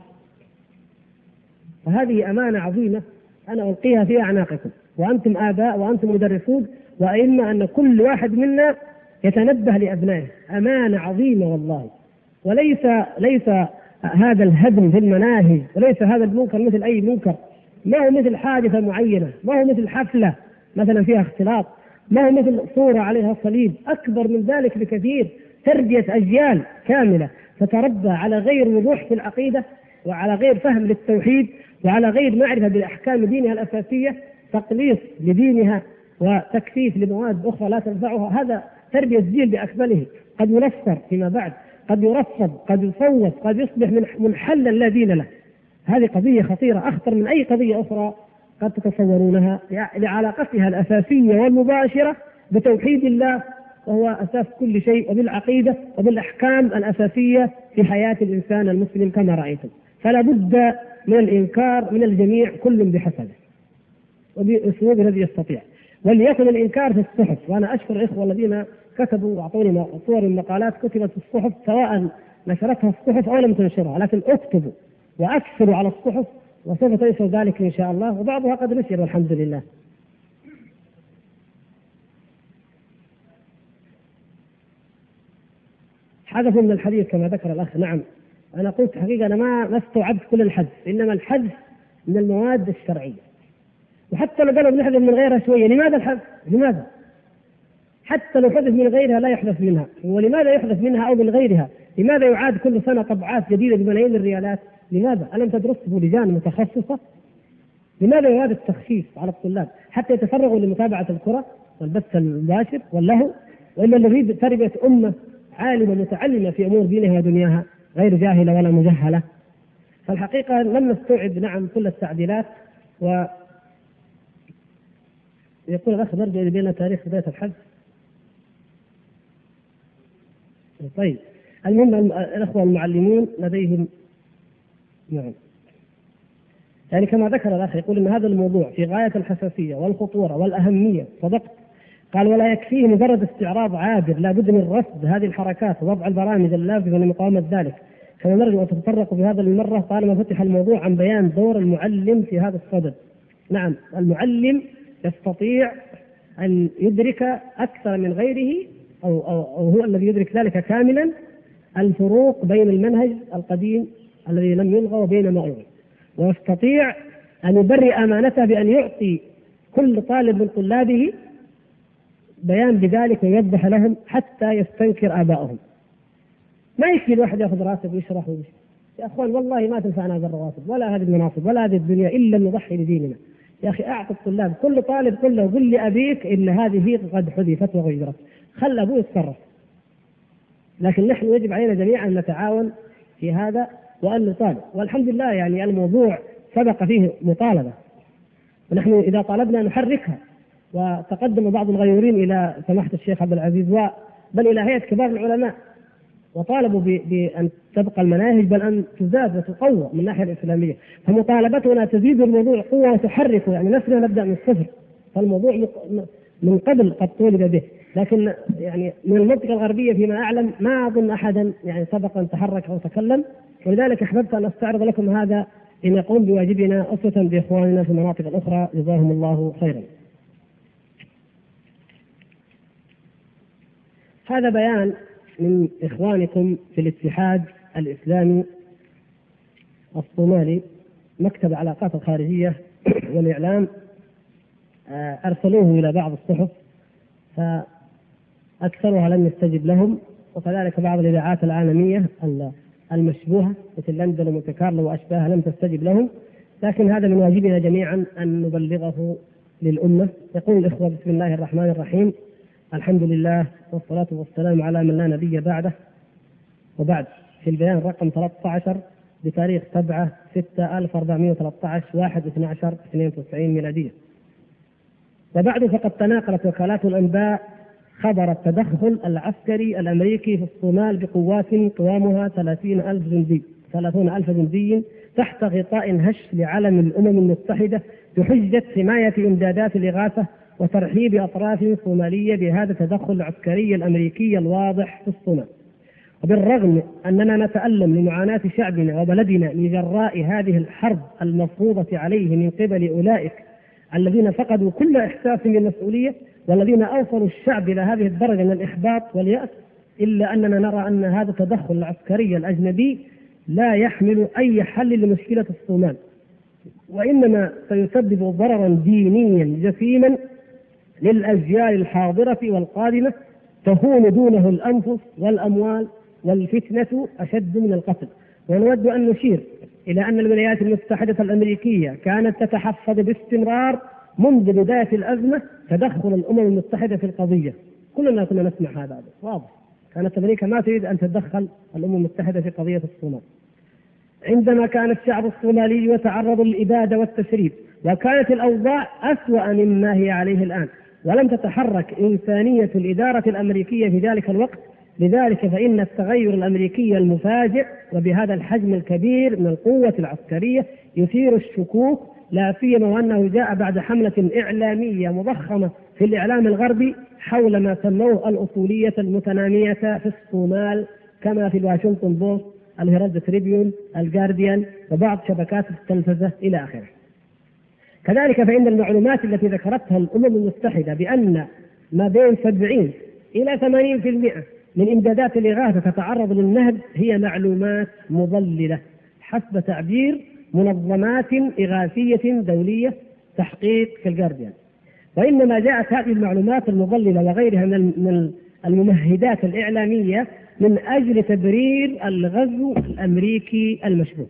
فهذه أمانة عظيمة أنا ألقيها في أعناقكم، وأنتم آباء وأنتم مدرسون وأئمة، أن كل واحد منا يتنبه لأبنائه. أمانة عظيمة والله. وليس ليس هذا الهدم في المناهج وليس هذا المنكر مثل أي منكر، ما هو مثل حادثة معينة، ما هو مثل حفلة مثلا فيها اختلاط، ما هو مثل صورة عليها صليب. أكبر من ذلك بكثير، تربية أجيال كاملة تتربى على غير وضوح في العقيدة وعلى غير فهم للتوحيد وعلى غير معرفة بأحكام دينها الأساسية، تقليص لدينها وتكثيف لمواد أخرى لا تنفعها. هذا تربية جيل بأكمله، قد ينفر فيما بعد، قد يرفض، قد يصوت، قد يصبح منحلا لا دين له. هذه قضية خطيرة أخطر من أي قضية أخرى قد تتصورونها لعلاقتها الأساسية والمباشرة بتوحيد الله وهو أساس كل شيء، وبالعقيدة وبالأحكام الأساسية في حياة الإنسان المسلم كما رأيتم. فلا بد من الإنكار من الجميع كل بحسبه وبأسلوب الذي يستطيع، وليكن الإنكار في الصحف. وأنا أشكر الإخوة الذين كتبوا وأعطوني صور المقالات كتبت في الصحف، سواء نشرتها الصحف أو لم تنشرها، لكن اكتبوا وأكثروا على الصحف وسوف تنشر ذلك إن شاء الله، وبعضها قد نشر والحمد لله. حدث من الحديث كما ذكر الأخ. نعم أنا قلت حقيقة أنا ما ما استوعبت كل الحذف، إنما الحذف من المواد الشرعية. وحتى لو قالوا بنحذف من غيرها شوية، لماذا الحذف؟ لماذا؟ حتى لو حذف من غيرها لا يحذف منها، ولماذا يحذف منها أو من غيرها؟ لماذا يعاد كل سنة طبعات جديدة بملايين الريالات؟ لماذا؟ ألم تدرسوا لجان متخصصة؟ لماذا يعاد التخفيف على الطلاب حتى يتفرغوا لمتابعة الكرة والبث المباشر واللهو؟ وإلا نريد تربية أمة عالمة متعلمة في أمور دينها ودنياها غير جاهلة ولا مجهلة. فالحقيقة لم نستوعب نعم كل التعديلات. و يقول الأخ نرجع إلى تاريخ بداية الحج. طيب المهم الأخوة المعلمون لديهم نعم يعني كما ذكر الأخ يقول إن هذا الموضوع في غاية الحساسية والخطورة والأهمية. صدقت. قال ولا يكفيه مجرد استعراض عابر، لا بد من رصد هذه الحركات ووضع البرامج اللازمة لمقاومة ذلك. كما نرجو أن تتطرق في هذا المرة طالما فتح الموضوع عن بيان دور المعلم في هذا الصدد. نعم المعلم يستطيع أن يدرك أكثر من غيره أو, أو, أو هو الذي يدرك ذلك كاملا الفروق بين المنهج القديم الذي لم يلغى وبين ما ألغى، ويستطيع أن يبرئ أمانته بأن يعطي كل طالب من طلابه بيان بذلك ويوضح لهم حتى يستنكر آبائهم. ما يكفي الواحد يأخذ راتب ويشرح ويشرح. يا أخوان والله ما تنفعنا هذه الرواتب ولا هذه المناصب ولا هذه الدنيا إلا أن نضحي لديننا. يا أخي أعطي الطلاب كل طالب كله قل لأبيك إن هذه قد حذفت وغيرت، خل أبوه يتصرف. لكن نحن يجب علينا جميعا أن نتعاون في هذا وأن نطالب. والحمد لله يعني الموضوع سبق فيه مطالبة، ونحن إذا طالبنا نحركها. وتقدم بعض الغيورين إلى سماحة الشيخ عبد العزيز بل إلى هيئة كبار العلماء وطالبوا بأن تبقى المناهج بل أن تزاد وتقوى من الناحية الإسلامية. فمطالبتنا تزيد الموضوع قوة وتحركه، يعني نفسنا نبدأ من الصفر. فالموضوع من قبل قد طولب به، لكن يعني من المنطقة الغربية فيما أعلم ما أظن أحدا يعني سبق أن تحرك أو تكلم. ولذلك أحببت أن أستعرض لكم هذا إن يقوم بواجبنا أسوة بإخواننا في المناطق الأخرى جزاهم الله خيرا. هذا بيان من إخوانكم في الاتحاد الإسلامي الصومالي، مكتب العلاقات الخارجية والإعلام، أرسلوه إلى بعض الصحف فأكثرها لم يستجب لهم، وكذلك بعض الإذاعات العالمية المشبوهة مثل لندن ومونte كارلو وأشباهها لم تستجب لهم. لكن هذا من واجبنا جميعا أن نبلغه للأمة. يقول الإخوة بسم الله الرحمن الرحيم: الحمد لله والصلاة والسلام على من لا نبي بعده، وبعد. في البيان رقم ثلاثة عشر بتاريخ سبعة ستة ألف وأربعمائة وثلاثة عشر واحد اثني عشر اثنين وتسعين ميلادية. وبعد فقد تناقلت وكالات الأنباء خبر التدخل العسكري الأمريكي في الصومال بقوات قوامها ثلاثين ألف جندي ثلاثون ألف جندي تحت غطاء هش لعلم الأمم المتحدة بحجة حماية إمدادات الإغاثة وترحيب أطراف صومالية بهذا التدخل العسكري الأمريكي الواضح في الصومال. وبالرغم أننا نتألم لمعاناة شعبنا وبلدنا لجراء هذه الحرب المفروضة عليه من قبل أولئك الذين فقدوا كل إحساس بالمسؤولية والذين أوصلوا الشعب إلى هذه الدرجة من الإحباط واليأس، إلا أننا نرى أن هذا التدخل العسكري الأجنبي لا يحمل أي حل لمشكلة الصومال، وإنما سيسبب ضررا دينيا جسيما للأجيال الحاضرة والقادمة تهون دونه الأنفس والأموال، والفتنة أشد من القتل. ونود أن نشير إلى أن الولايات المتحدة الأمريكية كانت تتحفظ باستمرار منذ بداية الأزمة تدخل الأمم المتحدة في القضية. كلنا كنا نسمع هذا واضح، كانت أمريكا ما تريد أن تتدخل الأمم المتحدة في قضية الصومال. عندما كان الشعب الصومالي يتعرض للإبادة والتشريد وكانت الأوضاع أسوأ مما هي عليه الآن، ولم تتحرك إنسانية الإدارة الأمريكية في ذلك الوقت. لذلك فإن التغير الأمريكي المفاجئ وبهذا الحجم الكبير من القوة العسكرية يثير الشكوك، لا سيما وأنه جاء بعد حملة إعلامية مضخمة في الإعلام الغربي حول ما سموه الأصولية المتنامية في الصومال، كما في الواشنطن بوست، الهيرالد تريبيون، الجارديان، وبعض شبكات التلفزة إلى آخره. كذلك فإن المعلومات التي ذكرتها الأمم المتحدة بأن ما بين سبعين إلى ثمانين بالمئة من إمدادات الإغاثة تتعرض للنهب هي معلومات مضللة حسب تعبير منظمات إغاثية دولية تحقيق في الجارديان. وإنما جاءت هذه المعلومات المضللة وغيرها من الممهدات الإعلامية من أجل تبرير الغزو الأمريكي المشبوه.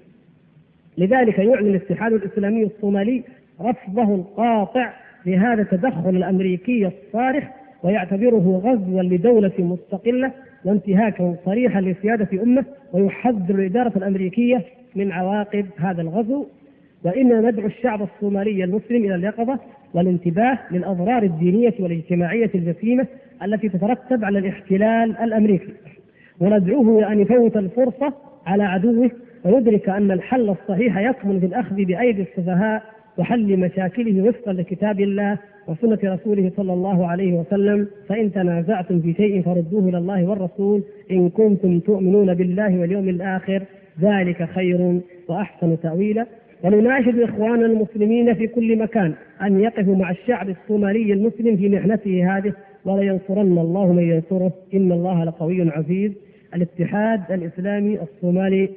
لذلك يعلن الاتحاد الإسلامي الصومالي رفضه القاطع لهذا التدخل الأمريكي الصارخ، ويعتبره غزوا لدولة مستقلة وانتهاكا صريحا لسيادة أمة، ويحذر الإدارة الأمريكية من عواقب هذا الغزو. وإننا ندعو الشعب الصومالي المسلم إلى اليقظة والانتباه للأضرار الدينية والاجتماعية الجسيمة التي تترتب على الاحتلال الأمريكي، وندعوه إلى أن يفوت الفرصة على عدوه ويدرك أن الحل الصحيح يكمن في الأخذ بأيدي السفهاء وحل مشاكله وفقا لكتاب الله وسنة رسوله صلى الله عليه وسلم. فإن تنازعتم في شيء فردوه إلى الله والرسول إن كنتم تؤمنون بالله واليوم الآخر، ذلك خير وأحسن تأويلا. ونناشد إخواننا المسلمين في كل مكان أن يقفوا مع الشعب الصومالي المسلم في محنته هذه، ولا ينصرن الله من ينصره إن الله لقوي عزيز. الاتحاد الإسلامي الصومالي،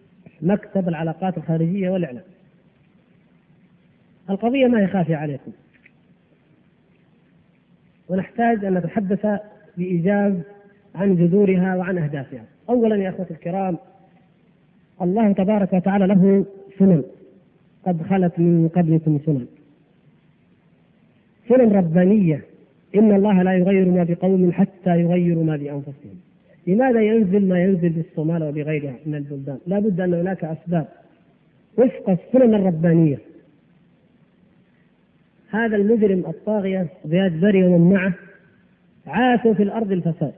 مكتب العلاقات الخارجية والإعلام. القضية ما هي خافية عليكم، ونحتاج أن نتحدث بإيجاز عن جذورها وعن أهدافها. أولا يا أخوة الكرام، الله تبارك وتعالى له سنن قد خلت من قبلكم سنن سنن ربانية. إن الله لا يغير ما بقوم حتى يغيروا ما بأنفسهم. لماذا ينزل ما ينزل بالصومال وبغيرها من البلدان؟ لا بد أن هناك أسباب وفق السنن الربانية. هذا المجرم الطاغية زياد بري ومن معه عاشوا في الأرض الفساد،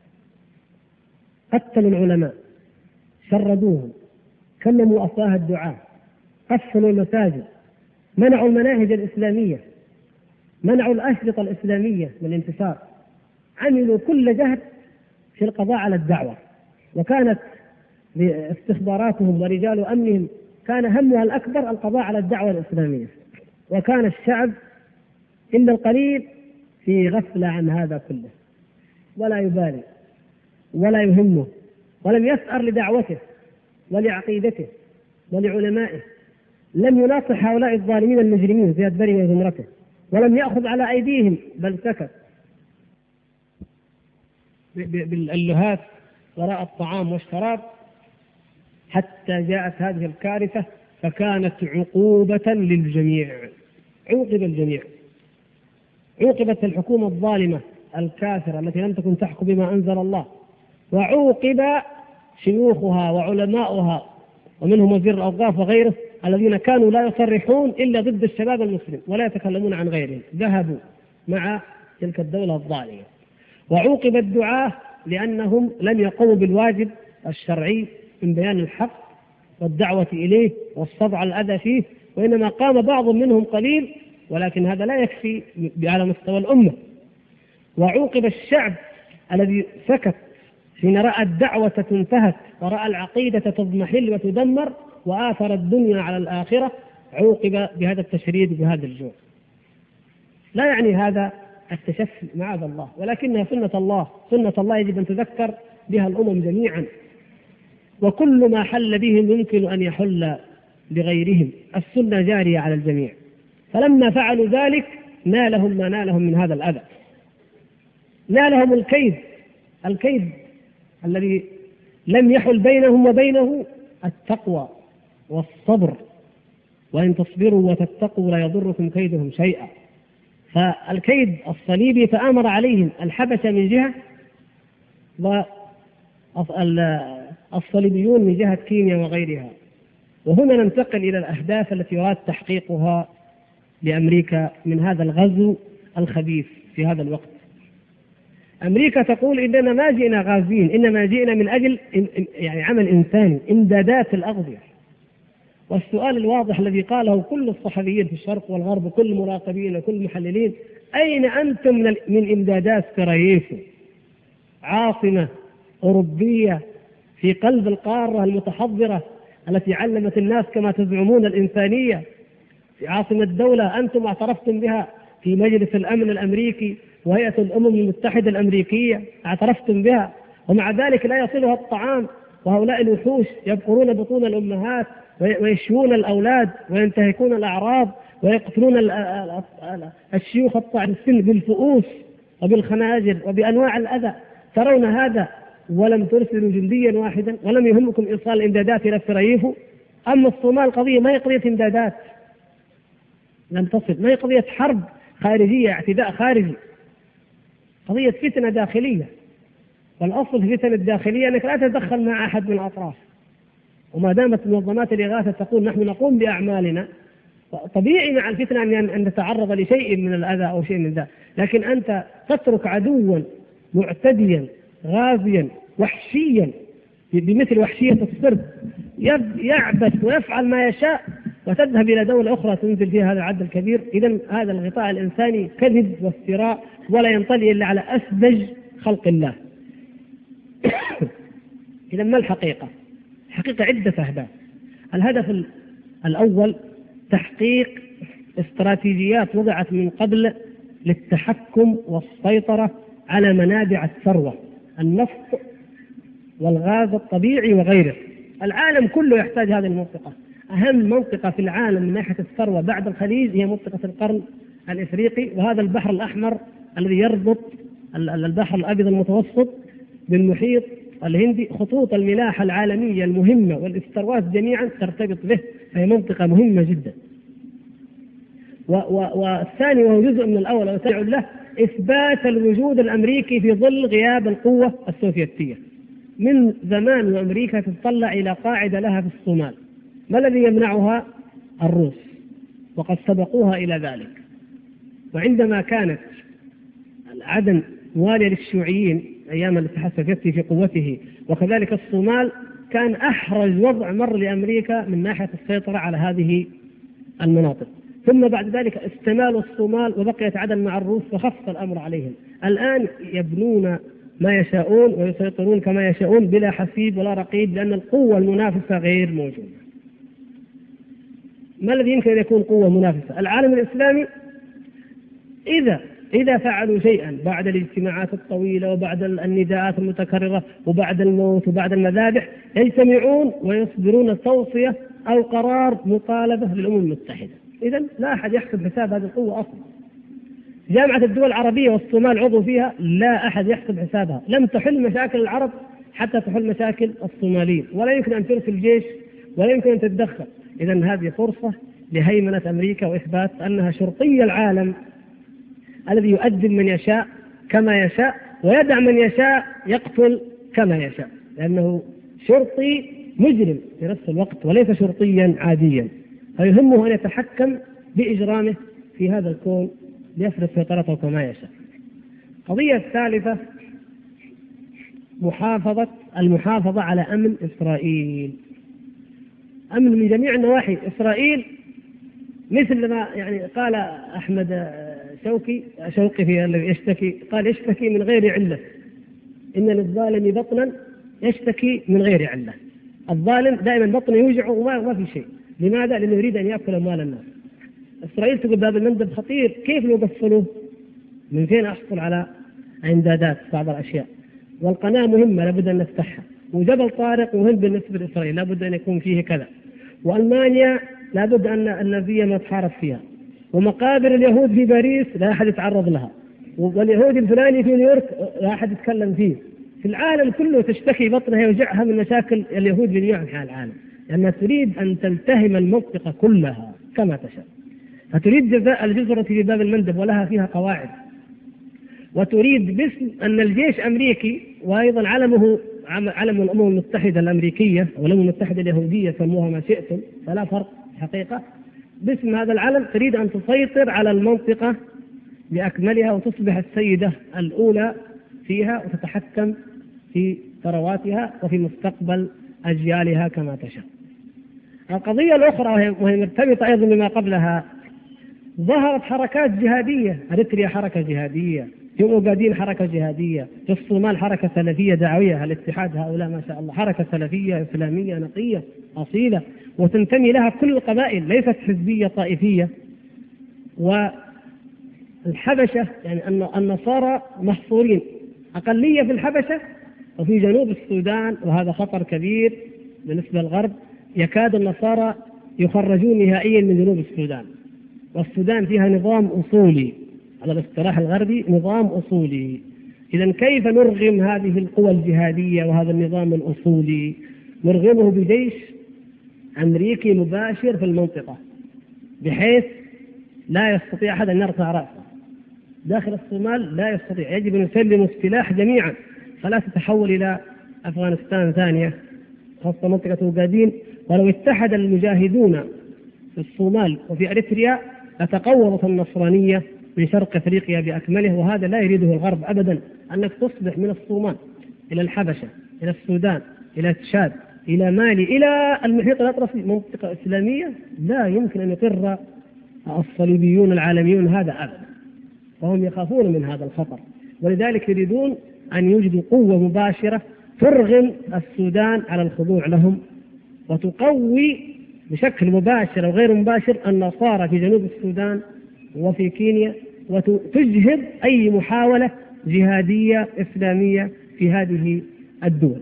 قتلوا العلماء، شردوهم، كلموا أفواه الدعاة، قفلوا المساجد، منعوا المناهج الإسلامية، منعوا الأشرطة الإسلامية من الانتشار، عملوا كل جهد في القضاء على الدعوة. وكانت استخباراتهم ورجال أمنهم كان همها الأكبر القضاء على الدعوة الإسلامية، وكان الشعب إلا القليل في غفلة عن هذا كله، ولا يبالي ولا يهمه، ولم يسأر لدعوته ولعقيدته ولعلمائه. لم يناصح هؤلاء الظالمين المجرمين زياد بري وزمرته، ولم يأخذ على أيديهم، بل سكت بالألهات وراء الطعام والشراب حتى جاءت هذه الكارثة، فكانت عقوبة للجميع. عوقب الجميع، عوقبت الحكومة الظالمة الكافرة التي لم تكن تحكم بما أنزل الله، وعوقب شيوخها وعلماؤها ومنهم وزير الأوقاف وغيره الذين كانوا لا يصرحون إلا ضد الشباب المسلم ولا يتكلمون عن غيرهم، ذهبوا مع تلك الدولة الظالمة. وعوقب الدعاة لأنهم لم يقوموا بالواجب الشرعي من بيان الحق والدعوة إليه والصبر على الأذى فيه، وإنما قام بعض منهم قليل، ولكن هذا لا يكفي على مستوى الأمة. وعوقب الشعب الذي سكت حين رأى الدعوة تنتهك ورأى العقيدة تضمحل وتدمر وآثر الدنيا على الآخرة، عوقب بهذا التشريد بهذا الجوع. لا يعني هذا التشفي معاذ الله، ولكنها سنة الله، سنة الله يجب أن تذكر بها الأمم جميعا، وكل ما حل بهم يمكن أن يحل بغيرهم، السنة جارية على الجميع. فلما فعلوا ذلك نالهم ما نالهم من هذا الأذى، نالهم الكيد، الكيد الذي لم يحل بينهم وبينه التقوى والصبر، وإن تصبروا وتتقوا لا يضركم كيدهم شيئا. فالكيد الصليبي تآمر عليهم الحبشة من جهة، والصليبيون من جهة كينيا وغيرها. وهنا ننتقل إلى الأهداف التي يراد تحقيقها لأمريكا من هذا الغزو الخبيث في هذا الوقت. أمريكا تقول إننا ما جئنا غازين، إنما جئنا من أجل يعني عمل إنساني، إمدادات الأغذية. والسؤال الواضح الذي قاله كل الصحفيين في الشرق والغرب وكل المراقبين وكل المحللين: أين أنتم من إمدادات سراييفو، عاصمة أوروبية في قلب القارة المتحضرة التي علمت الناس كما تزعمون الإنسانية، في عاصمة الدولة أنتم اعترفتم بها في مجلس الأمن الأمريكي وهيئة الأمم المتحدة الأمريكية، اعترفتم بها، ومع ذلك لا يصلها الطعام، وهؤلاء الوحوش يبقرون بطون الأمهات ويشوون الأولاد وينتهكون الأعراض ويقتلون الشيوخ الطاعن السن بالفؤوس وبالخناجر وبأنواع الأذى. ترون هذا ولم ترسلوا جنديا واحدا ولم يهمكم إيصال الإمدادات إلى سراييفو. أما الصومال قضية ما هي قضية إمدادات، لم تصل، ما هي قضية حرب خارجية اعتداء خارجي، قضية فتنة داخلية. والأصل في الفتنة الداخلية أنك لا تتدخل مع أحد من الأطراف، وما دامت منظمات الإغاثة تقول نحن نقوم بأعمالنا، طبيعي مع الفتنة أن نتعرض لشيء من الأذى أو شيء من ذا، لكن أنت تترك عدوا معتديا غازيا وحشيا بمثل وحشية السرب يعبث ويفعل ما يشاء، وتذهب إلى دولة أخرى تنزل فيها هذا العدد الكبير. إذن هذا الغطاء الإنساني كذب وافتراء، ولا ينطلي إلا على أسذج خلق الله. إذن ما الحقيقة؟ الحقيقة عدة أهداف. الهدف الأول تحقيق استراتيجيات وضعت من قبل للتحكم والسيطرة على منابع الثروة، النفط والغاز الطبيعي وغيره. العالم كله يحتاج هذه المنطقة. أهم منطقة في العالم من ناحية الثروة بعد الخليج هي منطقة القرن الإفريقي، وهذا البحر الأحمر الذي يربط البحر الأبيض المتوسط بالمحيط الهندي. خطوط الملاحة العالمية المهمة والثروات جميعا ترتبط به، فهي منطقة مهمة جدا. والثاني وهو جزء من الأول وتابع له إثبات الوجود الأمريكي في ظل غياب القوة السوفيتية. من زمان وأمريكا تتطلع إلى قاعدة لها في الصومال، ما الذي يمنعها؟ الروس، وقد سبقوها إلى ذلك. وعندما كانت عدن موالية للشيوعيين أيام الاتحاد السوفيتي في قوته، وكذلك الصومال، كان أحرج وضع مر لأمريكا من ناحية السيطرة على هذه المناطق. ثم بعد ذلك استمالوا الصومال وبقيت عدن مع الروس وخف الأمر عليهم. الآن يبنون ما يشاءون ويسيطرون كما يشاءون بلا حسيب ولا رقيب، لأن القوة المنافسة غير موجودة. ما الذي يمكن أن يكون قوة منافسة؟ العالم الإسلامي إذا إذا فعلوا شيئا بعد الاجتماعات الطويلة وبعد النداءات المتكررة وبعد الموت وبعد المذابح، يجتمعون ويصدرون توصية أو قرار مطالبة للأمم المتحدة. إذن لا أحد يحسب حساب هذه القوة أصلا. جامعة الدول العربية والصومال عضو فيها، لا أحد يحسب حسابها. لم تحل مشاكل العرب حتى تحل مشاكل الصوماليين، ولا يمكن أن ترسل جيش ولا يمكن أن تتدخل. إذن هذه فرصة لهيمنة أمريكا وإثبات أنها شرطية العالم الذي يؤدب من يشاء كما يشاء، ويدع من يشاء يقتل كما يشاء، لأنه شرطي مجرم في نفس الوقت وليس شرطيا عاديا، فيهمه أن يتحكم بإجرامه في هذا الكون ليفرض سيطرته كما يشاء. القضية الثالثة محافظة المحافظة على أمن إسرائيل، أمن من جميع النواحي. إسرائيل مثل ما يعني قال أحمد شوقي شوقي في الذي يشتكي، قال يشتكي من غير علة، إن للظالم بطنا يشتكي من غير علة. الظالم دائما بطنه يوجع وما في شيء. لماذا؟ لأنه يريد أن يأكل أموال الناس. إسرائيل تقول باب المندب خطير، كيف يقفلوه؟ من فين أحصل على إمدادات بعض الأشياء؟ والقناة مهمة لابد أن نفتحها، وجبل طارق مهم بالنسبة لإسرائيل لابد أن يكون فيه كذا، وألمانيا لابد أن النازية ما تحارب فيها، ومقابر اليهود في باريس لا أحد يتعرض لها، واليهود الفلاني في نيويورك لا أحد يتكلم فيه. في العالم كله تشتكي بطنها يوجعها من مشاكل اليهود في جميع أنحاء العالم، لأنها تريد أن تلتهم المنطقة كلها كما تشاء. فتريد الجزرة في باب المندب ولها فيها قواعد، وتريد باسم أن الجيش أمريكي، وأيضا علمه علم الأمم المتحدة الأمريكية والأمم المتحدة اليهودية سموها ما شئتم فلا فرق حقيقة، باسم هذا العلم تريد أن تسيطر على المنطقة بأكملها وتصبح السيدة الأولى فيها وتتحكم في ثرواتها وفي مستقبل أجيالها كما تشاء. القضية الأخرى وهي مرتبطة أيضا بما قبلها، ظهرت حركات جهادية، أريتريا حركة جهادية، في أوغادين حركة جهادية، في الصومال حركة سلفية دعوية، الاتحاد هؤلاء ما شاء الله حركة سلفية إسلامية نقية أصيلة وتنتمي لها كل القبائل، ليست حزبية طائفية. والحبشة يعني أن النصارى محصورين أقلية في الحبشة وفي جنوب السودان، وهذا خطر كبير بالنسبة للغرب، يكاد النصارى يخرجون نهائيا من جنوب السودان، والسودان فيها نظام أصولي على الاصطلاح الغربي، نظام أصولي. إذن كيف نرغم هذه القوى الجهادية وهذا النظام الأصولي؟ نرغمه بجيش أمريكي مباشر في المنطقة بحيث لا يستطيع أحد أن يرفع رأسه. داخل الصومال لا يستطيع، يجب أن يسلموا السلاح جميعا فلا تتحول إلى أفغانستان ثانية، خاصة منطقة أوغادين. ولو اتحد المجاهدون في الصومال وفي أريتريا لتقوضت النصرانية من شرق أفريقيا بأكمله، وهذا لا يريده الغرب أبدا، أنك تصبح من الصومال إلى الحبشة إلى السودان إلى تشاد إلى مالي إلى المحيط الأطلسي منطقة إسلامية. لا يمكن أن يقر الصليبيون العالميون هذا أبدا، وهم يخافون من هذا الخطر، ولذلك يريدون أن يوجدوا قوة مباشرة ترغم السودان على الخضوع لهم وتقوي بشكل مباشر أو غير مباشر النصارى في جنوب السودان وفي كينيا، وتجهض أي محاولة جهادية إسلامية في هذه الدول.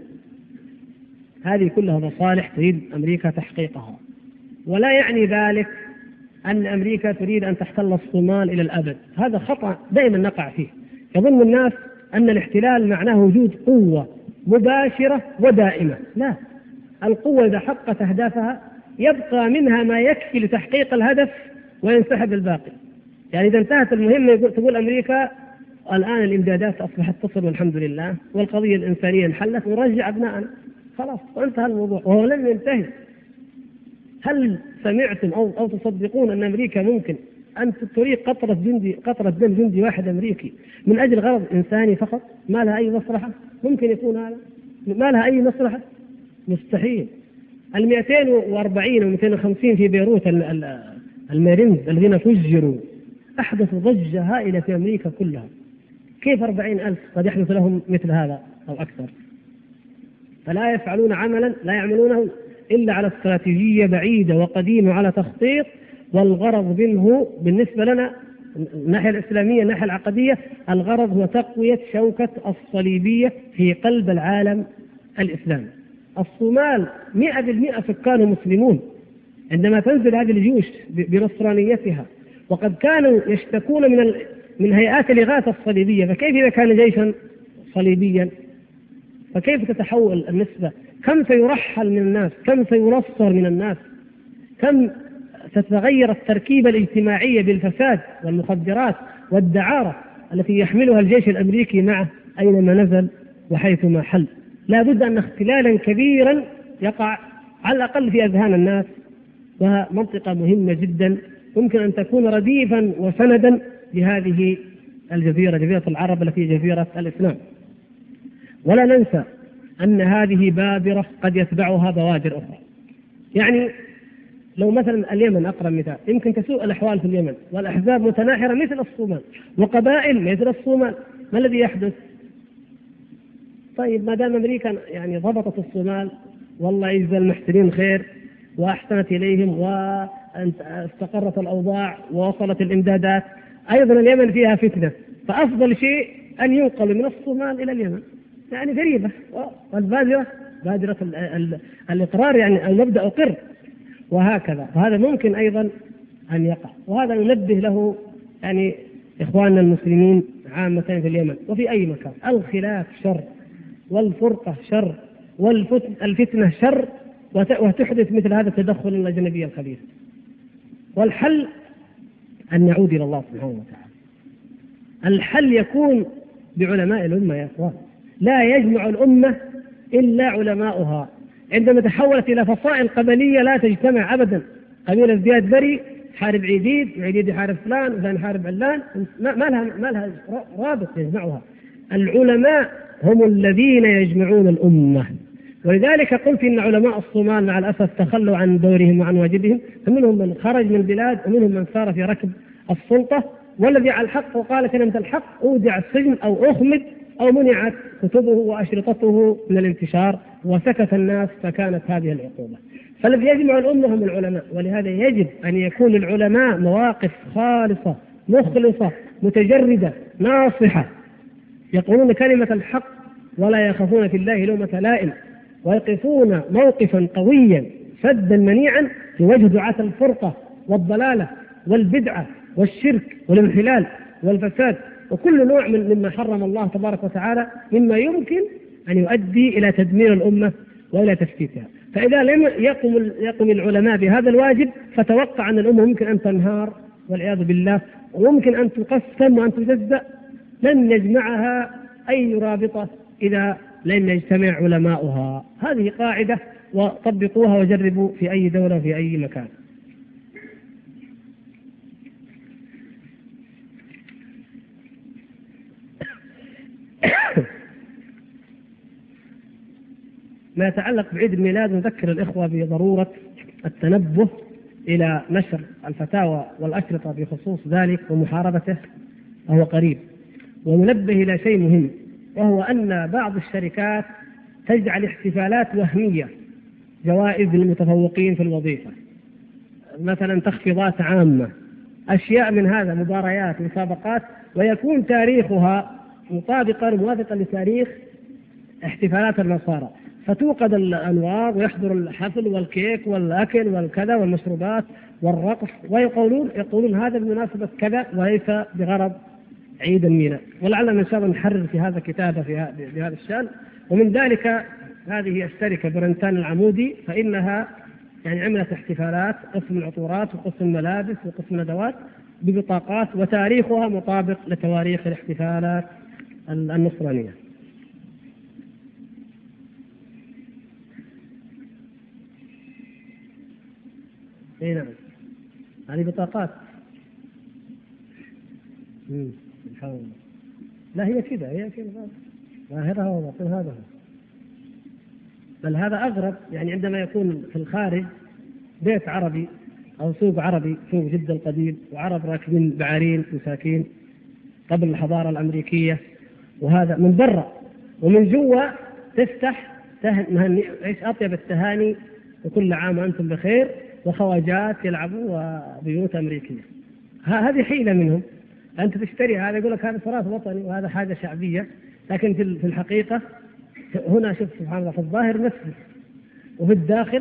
هذه كلها مصالح تريد أمريكا تحقيقها، ولا يعني ذلك أن أمريكا تريد أن تحتل الصومال إلى الأبد. هذا خطأ دائما نقع فيه، يظن الناس أن الاحتلال معناه وجود قوة مباشرة ودائمة. لا، القوة إذا حققت أهدافها يبقى منها ما يكفي لتحقيق الهدف وينسحب الباقي. يعني إذا انتهت المهمة تقول أمريكا الآن الإمدادات أصبحت تصل والحمد لله، والقضية الإنسانية انحلت ونرجع أبناءنا، خلاص وانتهى الموضوع، وهو لم ينتهي. هل سمعتم أو, أو تصدقون أن أمريكا ممكن أن تريق قطرة جندي قطرة دم جندي واحد أمريكي من أجل غرض إنساني فقط ما لها أي مصلحة؟ ممكن يكون هذا؟ ما لها أي مصلحة؟ مستحيل. المئتين وأربعين ومئتين وخمسين في بيروت المارينز الذين فجروا أحدثوا ضجة هائلة في أمريكا كلها. كيف أربعين ألف قد يحدث لهم مثل هذا أو أكثر؟ فلا يفعلون عملا لا يعملونه إلا على استراتيجية بعيدة وقديمة على تخطيط، والغرض منه بالنسبة لنا الناحية الإسلامية الناحية العقدية الغرض هو تقوية شوكة الصليبية في قلب العالم الإسلامي. الصومال مئة بالمئة سكان مسلمون، عندما تنزل هذه الجيوش بنصرانيتها وقد كانوا يشتكون من ال... من هيئات الإغاثة الصليبية، فكيف إذا كان جيشا صليبيا؟ فكيف تتحول النسبة؟ كم سيرحل من الناس؟ كم سينصر من الناس؟ كم تتغير التركيبة الاجتماعية بالفساد والمخدرات والدعارة؟ التي يحملها الجيش الأمريكي معه أينما نزل وحيثما حل. لا بد أن اختلالا كبيرا يقع على الأقل في أذهان الناس، وها منطقة مهمة جدا يمكن أن تكون رديفا وسندا لهذه الجزيرة، جزيرة العرب التي جزيرة الإسلام. ولا ننسى أن هذه بادرة قد يتبعها بوادر أخرى. يعني لو مثلا اليمن أقرب مثال، يمكن تسوء الأحوال في اليمن والأحزاب متناحرة مثل الصومال وقبائل مثل الصومال، ما الذي يحدث؟ طيب ما دام أمريكا يعني ضبطت الصومال والله يجزى المحسنين خير وأحسنت إليهم واستقرت الأوضاع ووصلت الإمدادات، أيضا اليمن فيها فتنة، فأفضل شيء أن ينقل من الصومال إلى اليمن. يعني غريبة. والبادرة بادرة الإقرار، يعني المبدأ أقر، وهكذا. وهذا ممكن أيضا أن يقع، وهذا ننبه له يعني إخواننا المسلمين عامة في اليمن وفي أي مكان. الخلاف شر، والفرقة شر، والفتنة شر، وتحدث مثل هذا التدخل الأجنبي الخبيث. والحل أن نعود إلى الله سبحانه وتعالى. الحل يكون بعلماء الأمة يا أخوان، لا يجمع الأمة إلا علماؤها. عندما تحولت إلى فصائل قبلية لا تجتمع أبدا، قبيلة زياد بري حارب عيديد، وعيديد يحارب فلان، وفلان يحارب علان، ما لها ما لها رابط يجمعها. العلماء هم الذين يجمعون الأمة. ولذلك قلت إن علماء الصومال مع الأسف تخلوا عن دورهم وعن واجبهم، فمنهم من خرج من البلاد ومنهم من صار في ركب السلطة، والذي على الحق وقال كلمة الحق أودع السجن أو أخمد أو منعت كتبه وأشرطته من الانتشار وسكت الناس، فكانت هذه العقوبة. فالذي يجمع الأمة هم العلماء، ولهذا يجب أن يكون العلماء مواقف خالصة مخلصة متجردة ناصحة، يقولون كلمة الحق ولا يخافون في الله لومة لائم، ويقفون موقفا قويا سدا منيعا في وجه دعاة الفرقة والضلالة والبدعة والشرك والانحلال والفساد وكل نوع من مما حرم الله تبارك وتعالى، مما يمكن أن يؤدي إلى تدمير الأمة وإلى تفتيتها. فإذا لم يقم يقم العلماء بهذا الواجب فتوقع أن الأمة ممكن أن تنهار والعياذ بالله، وممكن أن تقسم وأن تجزأ. لن يجمعها أي رابطة إذا لم يجتمع علماؤها. هذه قاعدة، وطبقوها وجربوا في أي دولة في أي مكان. ما يتعلق بعيد الميلاد، نذكر الإخوة بضرورة التنبه إلى نشر الفتاوى والأشرطة بخصوص ذلك ومحاربته وهو قريب. وننبه إلى شيء مهم، وهو أن بعض الشركات تجعل احتفالات وهمية، جوائز للمتفوقين في الوظيفة، مثلا تخفيضات عامة، أشياء من هذا، مباريات، مسابقات، ويكون تاريخها مطابقا موافقا لتاريخ احتفالات النصارى، فتوقد الأنوار ويحضر الحفل والكيك والأكل والكذا والمشروبات والرقص، ويقولون يقولون هذا بمناسبة كذا وليس بغرض عيد الميلاد. ولعلنا إن شاء الله نحرر في هذا كتابة في هذا الشأن. ومن ذلك هذه الشركة برنتان العمودي، فإنها يعني عملت احتفالات، قسم العطورات وقسم الملابس وقسم الأدوات ببطاقات، وتاريخها مطابق لتواريخ الاحتفالات النصرانية. اي نعم، هذه بطاقات. امم سبحان الله. لا هي كذا، هي كذا ظاهرها وباطن هذا هو. بل هذا أغرب، يعني عندما يكون في الخارج بيت عربي أو سوق عربي، سوق جدة القديم، وعرب راكبين بعارين مساكين قبل الحضارة الأمريكية، وهذا من برا، ومن جوا تفتح تهنئ، ايش أطيب التهاني، وكل عام وأنتم بخير، وخواجات يلعبوا وبيوت أمريكية. هذه حيلة منهم، أنت تشتري هذا يقول لك هذا تراث وطني وهذا حاجة شعبية، لكن في الحقيقة هنا شوف سبحان الله، في الظاهر مسجد وفي الداخل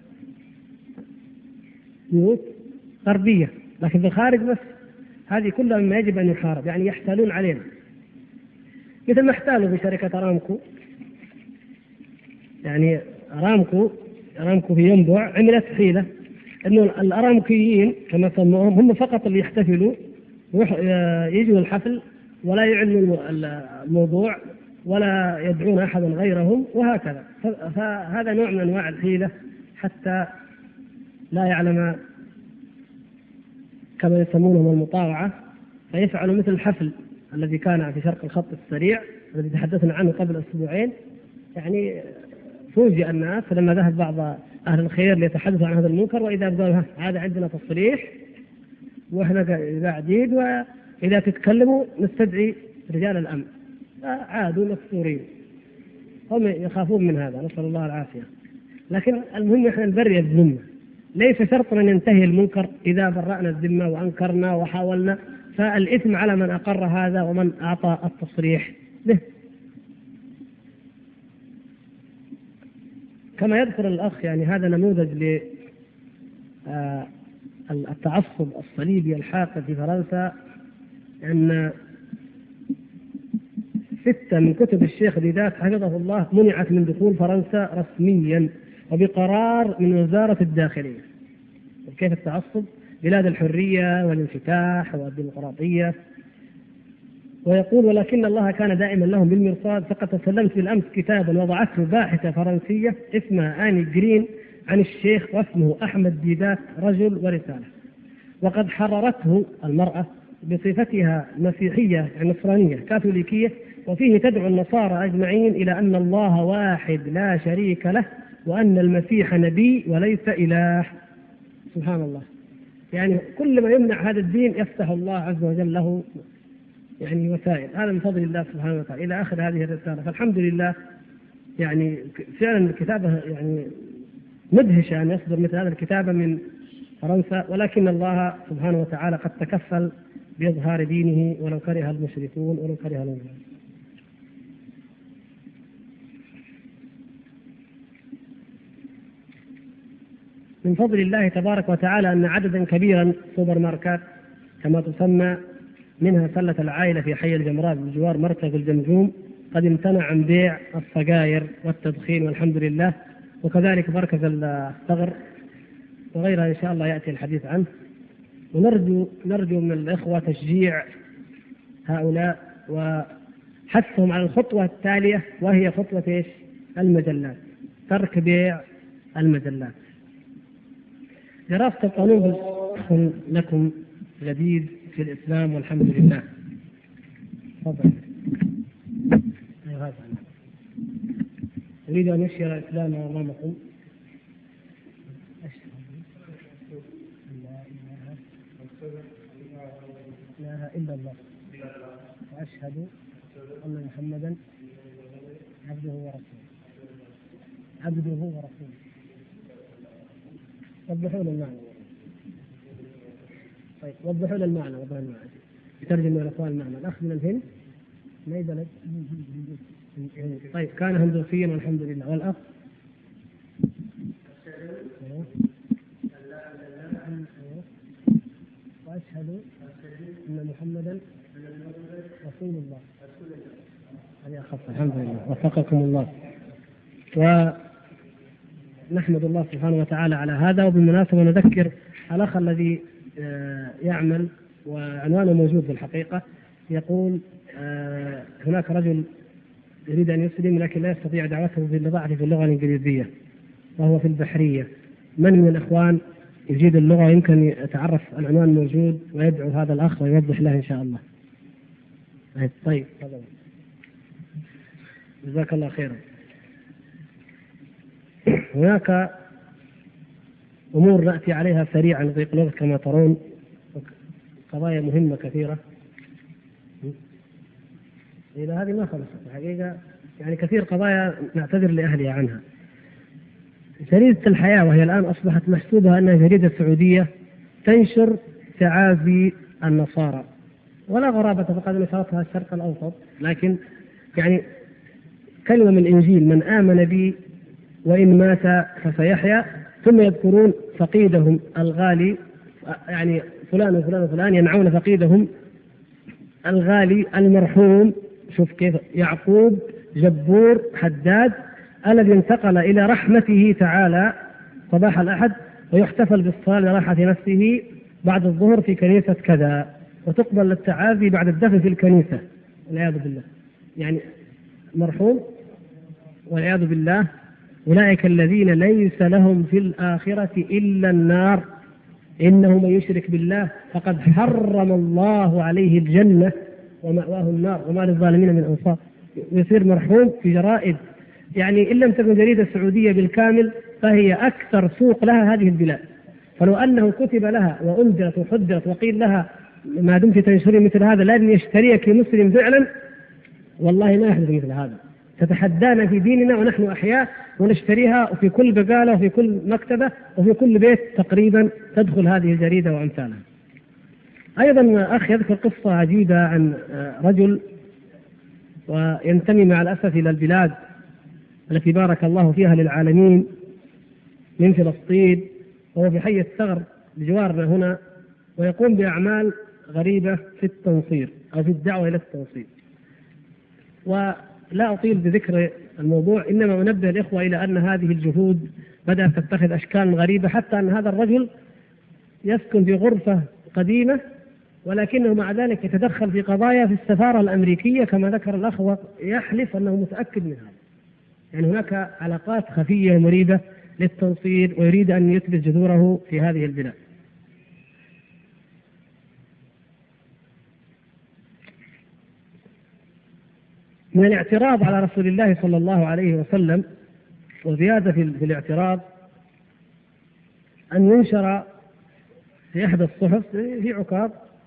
بيوت غربية، لكن في الخارج مسجد. هذه كلها مما يجب أن يحارب، يعني يحتالون علينا مثل ما احتالوا بشركة أرامكو. يعني أرامكو أرامكو في ينبع عملت حيلة إنه الأرامكيين كما سموهم هم فقط اللي يحتفلوا، يجوا الحفل ولا يعلن الموضوع ولا يدعون أحدا غيرهم وهكذا. فهذا نوع من أنواع الحيلة حتى لا يعلم كما يسمونه المطاوعة، فيفعل مثل الحفل الذي كان في شرق الخط السريع الذي تحدثنا عنه قبل أسبوعين. يعني فوجئ الناس لما ذهب بعض أهل الخير ليتحدثوا عن هذا المنكر، وإذا قالوا هذا عندنا تصريح وإحنا قاعدين وإذا تتكلموا نستدعي رجال الأمن، عادوا مكسورين. هم يخافون من هذا، نسأل الله العافية. لكن المهم إحنا نبرئ الذمة، ليس شرط أن ينتهي المنكر إذا برأنا الذمة وأنكرنا وحاولنا، فالإثم على من أقر هذا ومن أعطى التصريح له. كما يذكر الأخ يعني هذا نموذج للتعصب الصليبي الحاقد في فرنسا، أن ستة من كتب الشيخ ديدات حفظه الله منعت من دخول فرنسا رسميا وبقرار من وزارة الداخلية. كيف التعصب؟ بلاد الحرية والانفتاح والديمقراطية. ويقول ولكن الله كان دائما لهم بالمرصاد، فقد تسلمت بالأمس كتابا وضعته باحثة فرنسية اسمها آني جرين عن الشيخ واسمه أحمد ديدات رجل ورسالة، وقد حررته المرأة بصفتها مسيحية نصرانية كاثوليكية، وفيه تدعو النصارى أجمعين إلى أن الله واحد لا شريك له وأن المسيح نبي وليس إله. سبحان الله. يعني كل ما يمنع هذا الدين يفتح الله عز وجل له يعني وسائل. هذا من فضل الله سبحانه وتعالى إلى آخر هذه الرسالة. فالحمد لله يعني فعلا الكتابة يعني مدهشة أن يصدر مثل هذا الكتابة من فرنسا، ولكن الله سبحانه وتعالى قد تكفل بإظهار دينه ولو كره المشركون ولو كره المؤمنون. من فضل الله تبارك وتعالى أن عددا كبيرا سوبر ماركات كما تسمى منها سلة العائلة في حي الجمرات بجوار مركز الجمجوم قد امتنع عن بيع السجائر والتدخين والحمد لله، وكذلك مركز الثغر وغيرها إن شاء الله يأتي الحديث عنه. ونرجو نرجو من الإخوة تشجيع هؤلاء وحثهم على الخطوة التالية، وهي خطوة إيش؟ المجلات، ترك بيع المجلات. دراسة القانون لكم جديد في الإسلام والحمد لله. تفضل. أريد أن أشير الإسلام أمامكم. لا إله إلا الله وأشهد أن محمدا عبده ورسوله. عبده ورسوله. وضحوا لنا المعنى. طيب وضحوا لنا المعنى. وضحوا المعنى. يترجم الأخوان المعنى. الأخ من الهند ما يبلد. طيب كان هندوسيا والحمد لله. والأخ وأشهد أن محمدا رسول الله. هذه أخف الحمد لله. وفقكم الله. ونحمد الله سبحانه وتعالى على هذا. وبالمناسبة نذكر الأخ الذي يعمل وعنوانه موجود في الحقيقة، يقول هناك رجل يريد أن يسلم لكن لا يستطيع دعوته بالإضاعة في اللغة الإنجليزية وهو في البحرية. من من الأخوان يجيد اللغة يمكن يتعرف العنوان موجود ويدعو هذا الأخ ويوضح له إن شاء الله. طيب جزاك الله خيرا. هناك أمور نأتي عليها سريعا في قلوب كما ترون، قضايا مهمة كثيرة. إذا هذه ما خلصت الحقيقة، يعني كثير قضايا نعتذر لأهلها عنها. جريدة الحياة وهي الآن أصبحت محسوبة أنها جريدة سعودية تنشر تعازي النصارى، ولا غرابة فقد نشرتها الشرق الأوسط، لكن يعني كلمة من الإنجيل: من آمن بي وإن مات فسيحيا، ثم يذكرون فقيدهم الغالي، يعني فلان وفلان وفلان ينعون فقيدهم الغالي المرحوم، شوف كيف، يعقوب جبور حداد الذي انتقل إلى رحمته تعالى صباح الأحد، ويحتفل بالصلاة لراحة نفسه بعد الظهر في كنيسة كذا. وتقبل التعازي بعد الدفن في الكنيسة والعياذ بالله. يعني مرحوم والعياذ بالله، أولئك الذين ليس لهم في الآخرة إلا النار إنه من يشرك بالله فقد حرم الله عليه الجنة ومأواه النار وما للظالمين من أنصار. يصير مرحوم في جرائد، يعني إن لم تكن جريدة سعودية بالكامل فهي أكثر سوق لها هذه البلاد. فلو أنه كتب لها وأنزلت وحدثت وقيل لها ما دمت تنشرين مثل هذا لن يشتريك مسلم فعلا، والله ما يحدث مثل هذا. تتحدانا في ديننا ونحن أحياء ونشتريها، وفي كل بقالة وفي كل مكتبة وفي كل بيت تقريبا تدخل هذه الجريدة وأمثالها. أيضا أخ يذكر قصة عجيبة عن رجل وينتمي مع الأسف إلى البلاد التي بارك الله فيها للعالمين من فلسطين، وهو في حي الثغر بجوارنا هنا، ويقوم بأعمال غريبة في التنصير أو في الدعوة إلى التنصير. ولا أطيل بذكر الموضوع، إنما أنبه الإخوة إلى أن هذه الجهود بدأت تتخذ أشكال غريبة، حتى أن هذا الرجل يسكن في غرفة قديمة ولكنه مع ذلك يتدخل في قضايا في السفارة الأمريكية كما ذكر الأخ، ويحلف أنه متأكد من هذا. يعني هناك علاقات خفية ومريبة للتنصير، ويريد أن يثبت جذوره في هذه البلاد. من الاعتراض على رسول الله صلى الله عليه وسلم وزيادة في الاعتراض أن ينشر في إحدى الصحف في عكاظ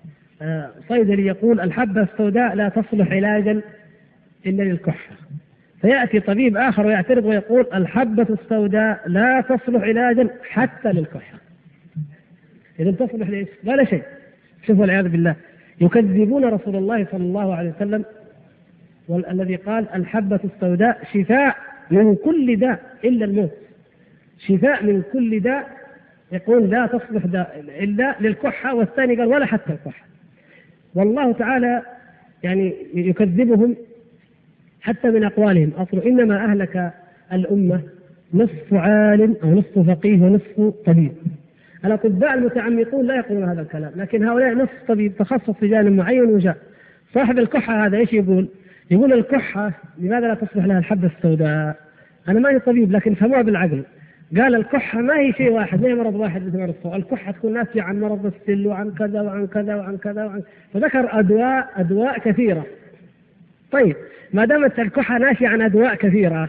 صيدلي يقول الحبة السوداء لا تصلح علاجا إلا للكحة، فيأتي طبيب آخر ويعترض ويقول الحبة السوداء لا تصلح علاجا حتى للكحة. إذا تصلح ليش؟ لا لا شيء. شوفوا العياذ بالله، يكذبون رسول الله صلى الله عليه وسلم والذي قال الحبة السوداء شفاء من كل داء إلا الموت، شفاء من كل داء، يقول لا تصلح داء إلا للكحة، والثاني قال ولا حتى الكحة. والله تعالى يعني يكذبهم حتى من أقوالهم. أصل إنما أهلك الأمة نصف عالم أو نصف فقيه ونصف طبيب. الأطباء المتعمقون لا يقولون هذا الكلام، لكن هؤلاء نصف طبيب تخصص في جانب معين وجاء. صاحب الكحة هذا إيش يقول؟ يقول الكحة لماذا لا تصلح لها الحبة السوداء؟ أنا ما هي طبيب لكن فهموها بالعقل. قال الكحة ما هي شيء واحد، ما هي مرض واحد مثل مرض الصوت. الكحة تكون ناتجة عن مرض السل وعن كذا وعن كذا وعن كذا وعن، فذكر أدواء أدواء كثيرة. طيب ما دامت الكحة ناشئة عن أدواء كثيرة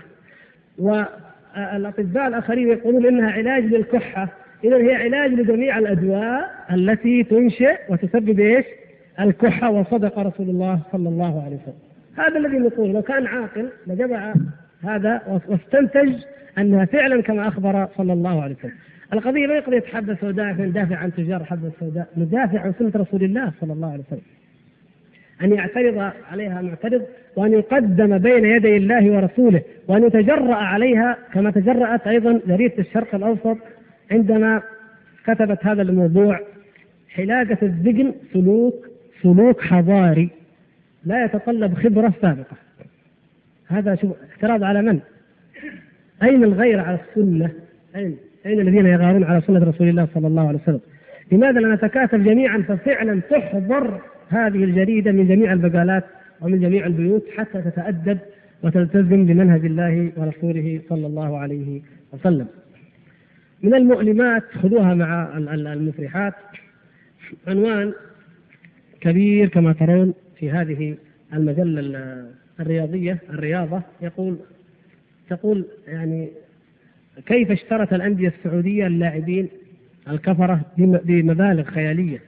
والأطباء الآخرين يقولون إنها علاج للكحة، إذا هي علاج لجميع الأدواء التي تنشئ وتسبب إيش؟ الكحة. وصدق رسول الله صلى الله عليه وسلم. هذا الذي نقول لو كان عاقل لجمع هذا واستنتج أنها فعلا كما أخبر صلى الله عليه وسلم. القضية ما قضية حبة سوداء ندافع عن تجار حبة سوداء، ندافع عن سنة رسول الله صلى الله عليه وسلم، أن يعترض عليها معترض، وأن يقدم بين يدي الله ورسوله، وأن يتجرأ عليها كما تجرأت أيضا جريدة الشرق الأوسط عندما كتبت هذا الموضوع: حلاقة الذقن سلوك سلوك حضاري لا يتطلب خبرة سابقة. هذا شو اعتراض على من؟ أين الغير على السنة؟ أين أين الذين يغارون على سنة رسول الله صلى الله عليه وسلم؟ لماذا لا نتكاتف جميعا ففعلا تحضر هذه الجريدة من جميع البقالات ومن جميع البيوت حتى تتأدب وتلتزم بمنهج الله ورسوله صلى الله عليه وسلم. من المؤلمات خذوها مع المفرحات، عنوان كبير كما ترون في هذه المجلة الرياضية الرياضة، يقول تقول يعني كيف اشترت الأندية السعودية اللاعبين الكفرة بمبالغ خيالية.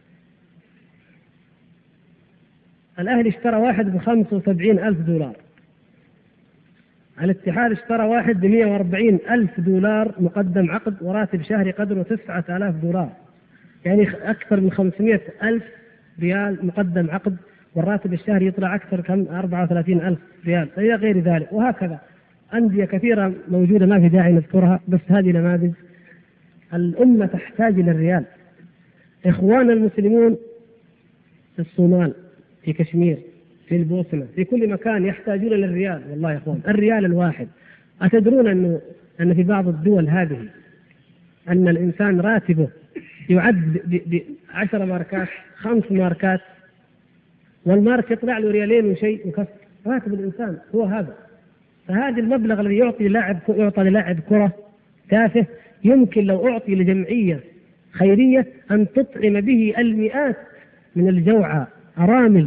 الأهلي اشترى واحد بخمسة وسبعين ألف دولار، الاتحاد اشترى واحد بمئة وأربعين ألف دولار مقدم عقد وراتب شهري قدره تسعة آلاف دولار، يعني أكثر من خمسمائة ألف ريال مقدم عقد، والراتب الشهري يطلع أكثر كم أربعة وثلاثين ألف ريال إلى غير ذلك. وهكذا أندية كثيرة موجودة ما في داعي نذكرها، بس هذه نماذج. الأمة تحتاج إلى الريال. إخواننا المسلمون في الصومال، في كشمير، في البوسنة، في كل مكان يحتاجون للريال. والله يا إخوان الريال الواحد، أتدرون أنه أن في بعض الدول هذه أن الإنسان راتبه يعد بعشر ماركات خمس ماركات، والمارك يطلع له ريالين وشيء وكسر. راتب الإنسان هو هذا. فهذا المبلغ الذي يعطي لاعب يعطى للاعب كرة تافه يمكن لو أعطي لجمعية خيرية أن تطعم به المئات من الجوعى، أرامل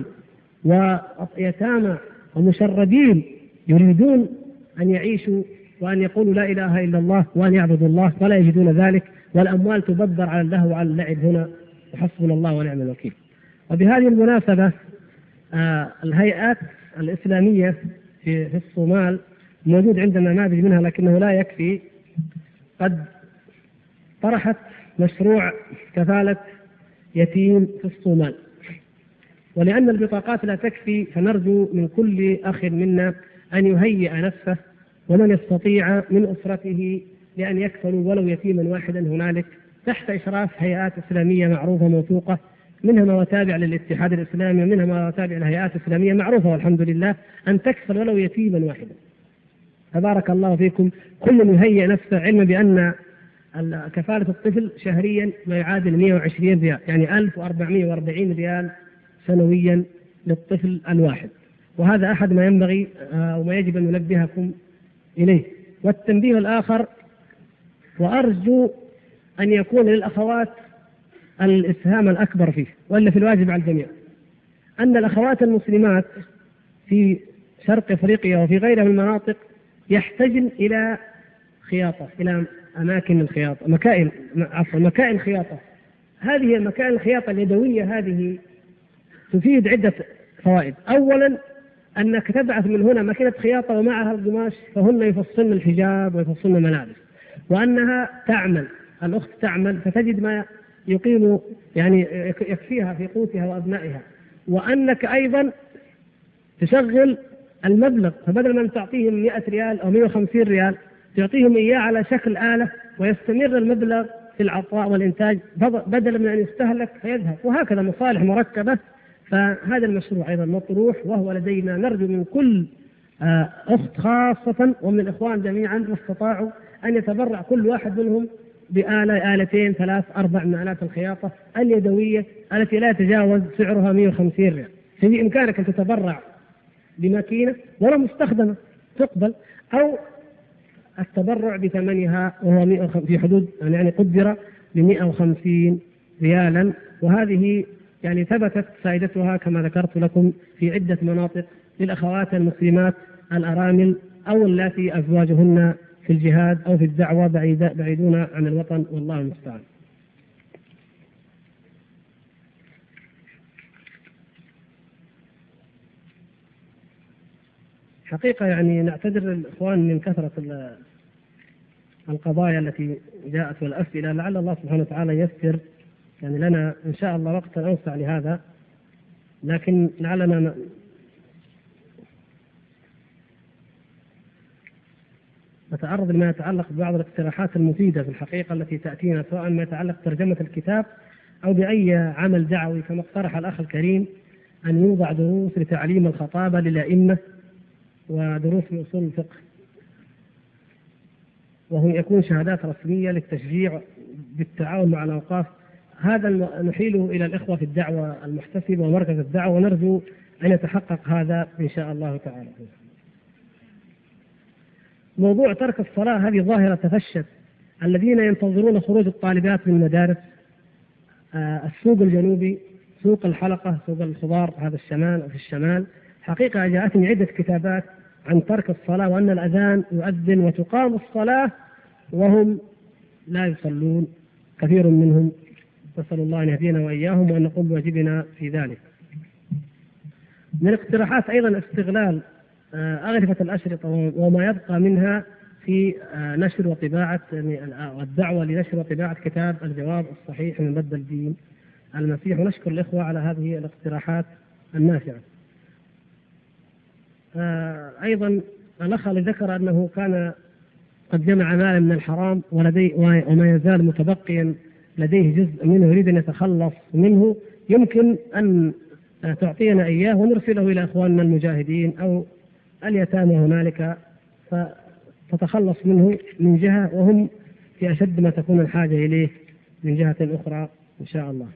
ويتامى ومشردين يريدون أن يعيشوا وأن يقولوا لا إله إلا الله وأن يعبدوا الله ولا يجدون ذلك، والأموال تبذر على اللهو وعلى اللعب هنا، وحسبنا الله ونعم الوكيل. وبهذه المناسبة آه الهيئات الإسلامية في, في الصومال موجود عندنا نماذج منها لكنه لا يكفي، قد طرحت مشروع كفالة يتيم في الصومال، ولأن البطاقات لا تكفي فنرجو من كل أخ منا أن يهيئ نفسه ومن يستطيع من أسرته لأن يكفلوا ولو يتيما واحدا هنالك تحت إشراف هيئات إسلامية معروفة موثوقة، منها ما تابع للاتحاد الإسلامي ومنها ما تابع لهيئات إسلامية معروفة والحمد لله، أن تكفل ولو يتيما واحدا. تبارك الله فيكم، كل يهيئ نفسه علما بأن كفالة الطفل شهريا ما يعادل مئة وعشرين ريال، يعني ألف وأربعمئة وأربعين ريال سنويا للطفل الواحد، وهذا أحد ما ينبغي وما يجب أن ننبهكم إليه. والتنبيه الآخر، وأرجو أن يكون للأخوات الإسهام الأكبر فيه ولا في الواجب على الجميع، أن الأخوات المسلمات في شرق أفريقيا وفي غيرها من المناطق يحتاجن إلى خياطة، إلى أماكن الخياطة، مكائن عفوا مكائن خياطة. هذه مكائن الخياطة اليدوية هذه تفيد عدة فوائد. أولا أنك تبعث من هنا ماكينة خياطة ومعها القماش، فهن يفصلن الحجاب ويفصلن الملابس، وأنها تعمل، الأخت تعمل فتجد ما يقيم يعني يكفيها في قوتها وأبنائها، وأنك أيضا تشغل المبلغ، فبدل ما تعطيهم مئة ريال أو مئة وخمسين ريال تعطيهم إياه على شكل آلة ويستمر المبلغ في العطاء والإنتاج بدلا من أن يستهلك فيذهب، وهكذا مصالح مركبة. فهذا المشروع أيضا مطروح وهو لدينا، نرجو من كل أخت خاصة ومن الإخوان جميعا ما استطاعوا أن يتبرع كل واحد منهم بآلة آلتين ثلاث أربع من آلات الخياطة اليدوية التي لا يتجاوز سعرها مئة وخمسين ريال. في إمكانك أن تتبرع بماكينة ولا مستخدمة تقبل، أو التبرع بثمنها وهو في حدود يعني قدر بمئة وخمسين ريالا، وهذه يعني ثبتت فائدتها كما ذكرت لكم في عدة مناطق للأخوات المسلمات الأرامل أو اللاتي أزواجهن في الجهاد أو في الدعوة بعيدون عن الوطن، والله المستعان. حقيقة يعني نعتذر الإخوان من كثرة القضايا التي جاءت والأسئلة، لعل الله سبحانه وتعالى يسر يعني لنا إن شاء الله وقتا أوسع لهذا، لكن لعلنا نتعرض لما يتعلق ببعض الاقتراحات المفيدة في الحقيقة التي تأتينا، سواء ما يتعلق ترجمة الكتاب أو بأي عمل دعوي، كما اقترح الأخ الكريم أن يوضع دروس لتعليم الخطابة للأئمة ودروس من أصول الفقه، وهو يكون شهادات رسمية للتشجيع بالتعاون مع الأوقاف. هذا نحيله إلى الإخوة في الدعوة المحتسبة ومركز الدعوة، ونرجو أن يتحقق هذا إن شاء الله تعالى. موضوع ترك الصلاة هذه ظاهرة تفشت، الذين ينتظرون خروج الطالبات من المدارس، آه السوق الجنوبي، سوق الحلقة، سوق الخضار هذا الشمال وفي الشمال، حقيقة جاءتني عدة كتابات عن ترك الصلاة وأن الأذان يؤذن وتقام الصلاة وهم لا يصلون كثير منهم، نسأل الله أن يهدينا وإياهم وأن نقوم بواجبنا في ذلك. من الاقتراحات أيضا استغلال أغرفة الأشرطة وما يبقى منها في نشر وطباعة الدعوة لنشر وطباعة كتاب الجواب الصحيح من بدل الدين المسيح، ونشكر الإخوة على هذه الاقتراحات النافعة. أيضا الأخ الذي ذكر أنه كان قد جمع مالا من الحرام ولديه وما يزال متبقيا لديه جزء منه يريد أن يتخلص منه، يمكن أن تعطينا إياه ونرسله إلى إخواننا المجاهدين أو اليتامى هنالك فتتخلص منه من جهة وهم في أشد ما تكون الحاجة إليه من جهة أخرى إن شاء الله.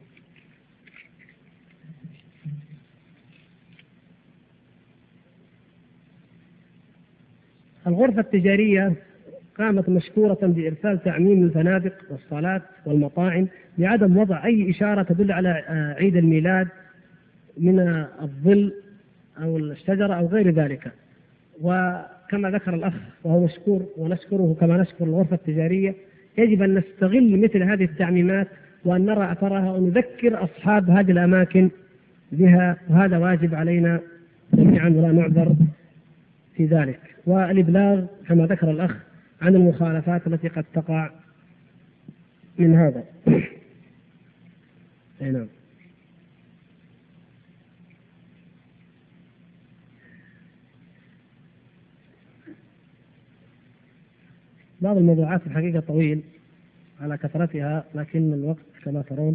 الغرفة التجارية قامت مشكورة بإرسال تعميم الفنادق والصالات والمطاعم بعدم وضع أي إشارة تدل على عيد الميلاد من الظل أو الشجرة أو غير ذلك. وكما ذكر الأخ وهو مشكور ونشكره كما نشكر الغرفة التجارية، يجب أن نستغل مثل هذه التعميمات وأن نرى أثرها ونذكر أصحاب هذه الأماكن بها، وهذا واجب علينا جميعا ولا نعذر في ذلك. والإبلاغ كما ذكر الأخ عن المخالفات التي قد تقع من هذا. نعم. بعض الموضوعات الحقيقة طويل على كثرتها، لكن الوقت كما ترون.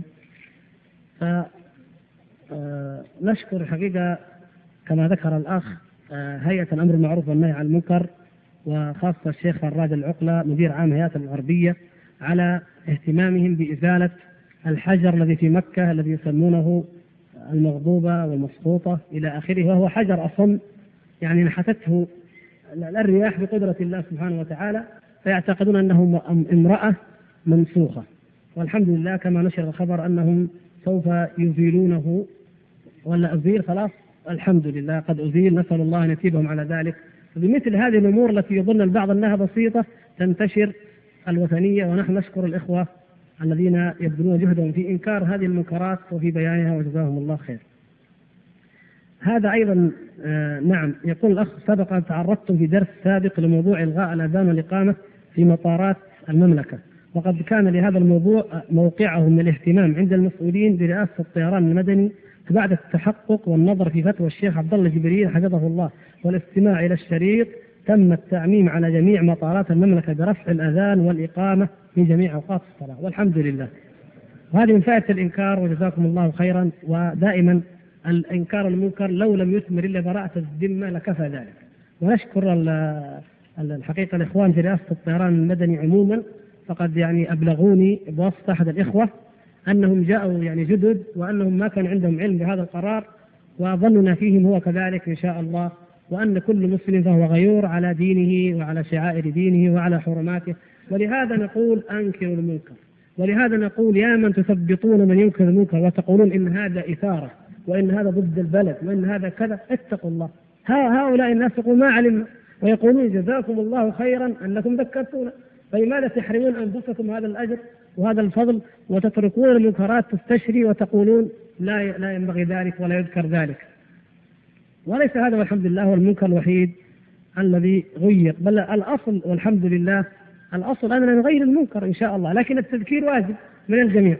فنشكر الحقيقة كما ذكر الأخ هيئة الأمر بالمعروف والنهي عن المنكر، وخاصة الشيخ فراج العقلة مدير عام هيئة الغربية، على اهتمامهم بإزالة الحجر الذي في مكة الذي يسمونه المغضوبة والمسقوطة إلى آخره، وهو حجر أصم يعني نحتته الرياح بقدرة الله سبحانه وتعالى، فيعتقدون أنه امرأة منسوخة. والحمد لله كما نشر الخبر أنهم سوف يزيلونه، ولا أزيل خلاص الحمد لله قد أزيل، نسأل الله أن يثيبهم على ذلك. بمثل هذه الأمور التي يظن البعض أنها بسيطة تنتشر الوثنية، ونحن نشكر الإخوة الذين يبذلون جهدهم في إنكار هذه المنكرات وفي بيانها، وجزاهم الله خير. هذا أيضا آه نعم. يقول الأخ سبق تعرضت في درس سابق لموضوع إلغاء الأذان والإقامة في مطارات المملكة، وقد كان لهذا الموضوع موقعه من الاهتمام عند المسؤولين برئاسة الطيران المدني، بعد التحقق والنظر في فتوى الشيخ عبد الله جبريل حفظه الله والاستماع إلى الشريط، تم التعميم على جميع مطارات المملكة برفع الأذان والإقامة في جميع أوقات الصلاة، والحمد لله. وهذه من فائدة الإنكار، وجزاكم الله خيرا. ودائما الإنكار المنكر لو لم يثمر إلا براءة الذمة لكفى ذلك. ونشكر الحقيقة الإخوان في رئاسة الطيران المدني عموما، فقد يعني أبلغوني بواسطة أحد الإخوة أنهم جاءوا يعني جدد، وأنهم ما كان عندهم علم بهذا القرار، وظننا فيهم هو كذلك إن شاء الله، وأن كل مسلم فهو غيور على دينه وعلى شعائر دينه وعلى حرماته. ولهذا نقول أنكروا المنكر، ولهذا نقول يا من تثبطون من ينكر المنكر وتقولون إن هذا إثارة وإن هذا ضد البلد وإن هذا كذا، اتقوا الله. هؤلاء الناس يقولون ما علمنا، ويقولون جزاكم الله خيرا أنكم ذكرتونا، فلماذا تحرمون أنفسكم هذا الأجر وهذا الفضل وتتركون المنكرات تستشري وتقولون لا لا ينبغي ذلك ولا يذكر ذلك؟ وليس هذا والحمد لله هو المنكر الوحيد الذي غير، بل الأصل والحمد لله الأصل أننا نغير المنكر إن شاء الله، لكن التذكير واجب من الجميع.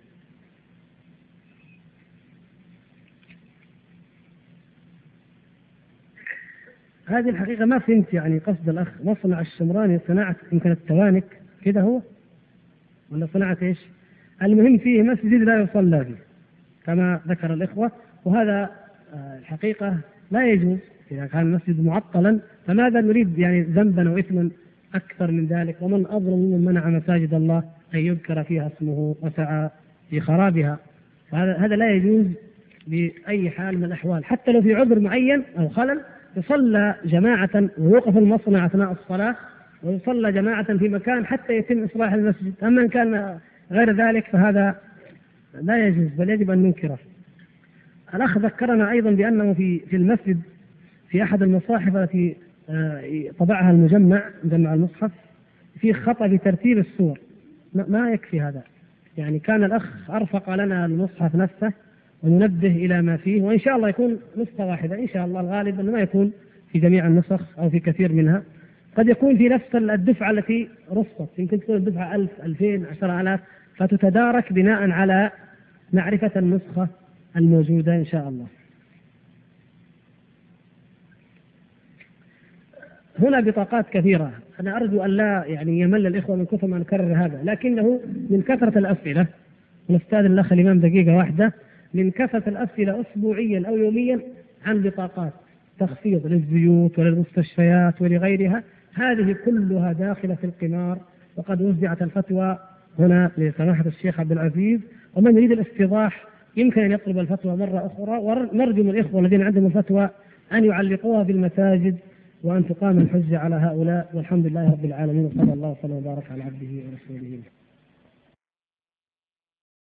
هذه الحقيقة ما فهمت يعني قصد الأخ. مصنع الشمراني صناعة يمكن التوانك كده هو، ولا صناعة إيش؟ المهم فيه مسجد لا يصلى فيه كما ذكر الإخوة، وهذا الحقيقة لا يجوز. إذا كان المسجد معطلا فماذا نريد يعني ذنبا وإثما أكثر من ذلك؟ ومن أظلم ممن منع مساجد الله أن يذكر فيها اسمه وسعى في خرابها. هذا هذا لا يجوز بأي حال من الأحوال، حتى لو في عذر معين أو خلل يصلى جماعة ويوقف المصنع أثناء الصلاة ويصلى جماعة في مكان حتى يتم إصلاح المسجد. أما إن كان غير ذلك فهذا لا يجوز، بل يجب أن ننكره. الأخ ذكرنا أيضا بأنه في في المسجد في أحد المصاحف التي طبعها المجمع مجمع المصحف في خطأ في ترتيب السور. ما يكفي هذا، يعني كان الأخ أرفق لنا المصحف نفسه وننبه إلى ما فيه، وإن شاء الله يكون نسخة واحدة إن شاء الله. الغالب أنه ما يكون في جميع النسخ أو في كثير منها، قد يكون في نفس الدفعة التي رصت، يمكن تكون الدفعة ألف ألفين عشر آلاف، فتتدارك بناء على معرفة النسخة الموجودة إن شاء الله. هنا بطاقات كثيرة، أنا أرجو أن لا يعني يمل الإخوة من كثر ما نكرر هذا، لكنه من كثرة الأسئلة، ونستاذن الأخ الإمام دقيقة واحدة، من كثرة الأسئلة أسبوعيا أو يوميا عن بطاقات تخفيض للزيوت وللمستشفيات ولغيرها، هذه كلها داخلة في القمار، وقد وزعت الفتوى هنا لسماحة الشيخ عبد العزيز، ومن يريد الاستيضاح يمكن أن يطلب الفتوى مرة أخرى، ونرجو من الإخوة الذين عندهم الفتوى أن يعلقوها بالمساجد وأن تقام الحجة على هؤلاء. والحمد لله رب العالمين، وصلى الله وسلم وبارك على عبده ورسوله.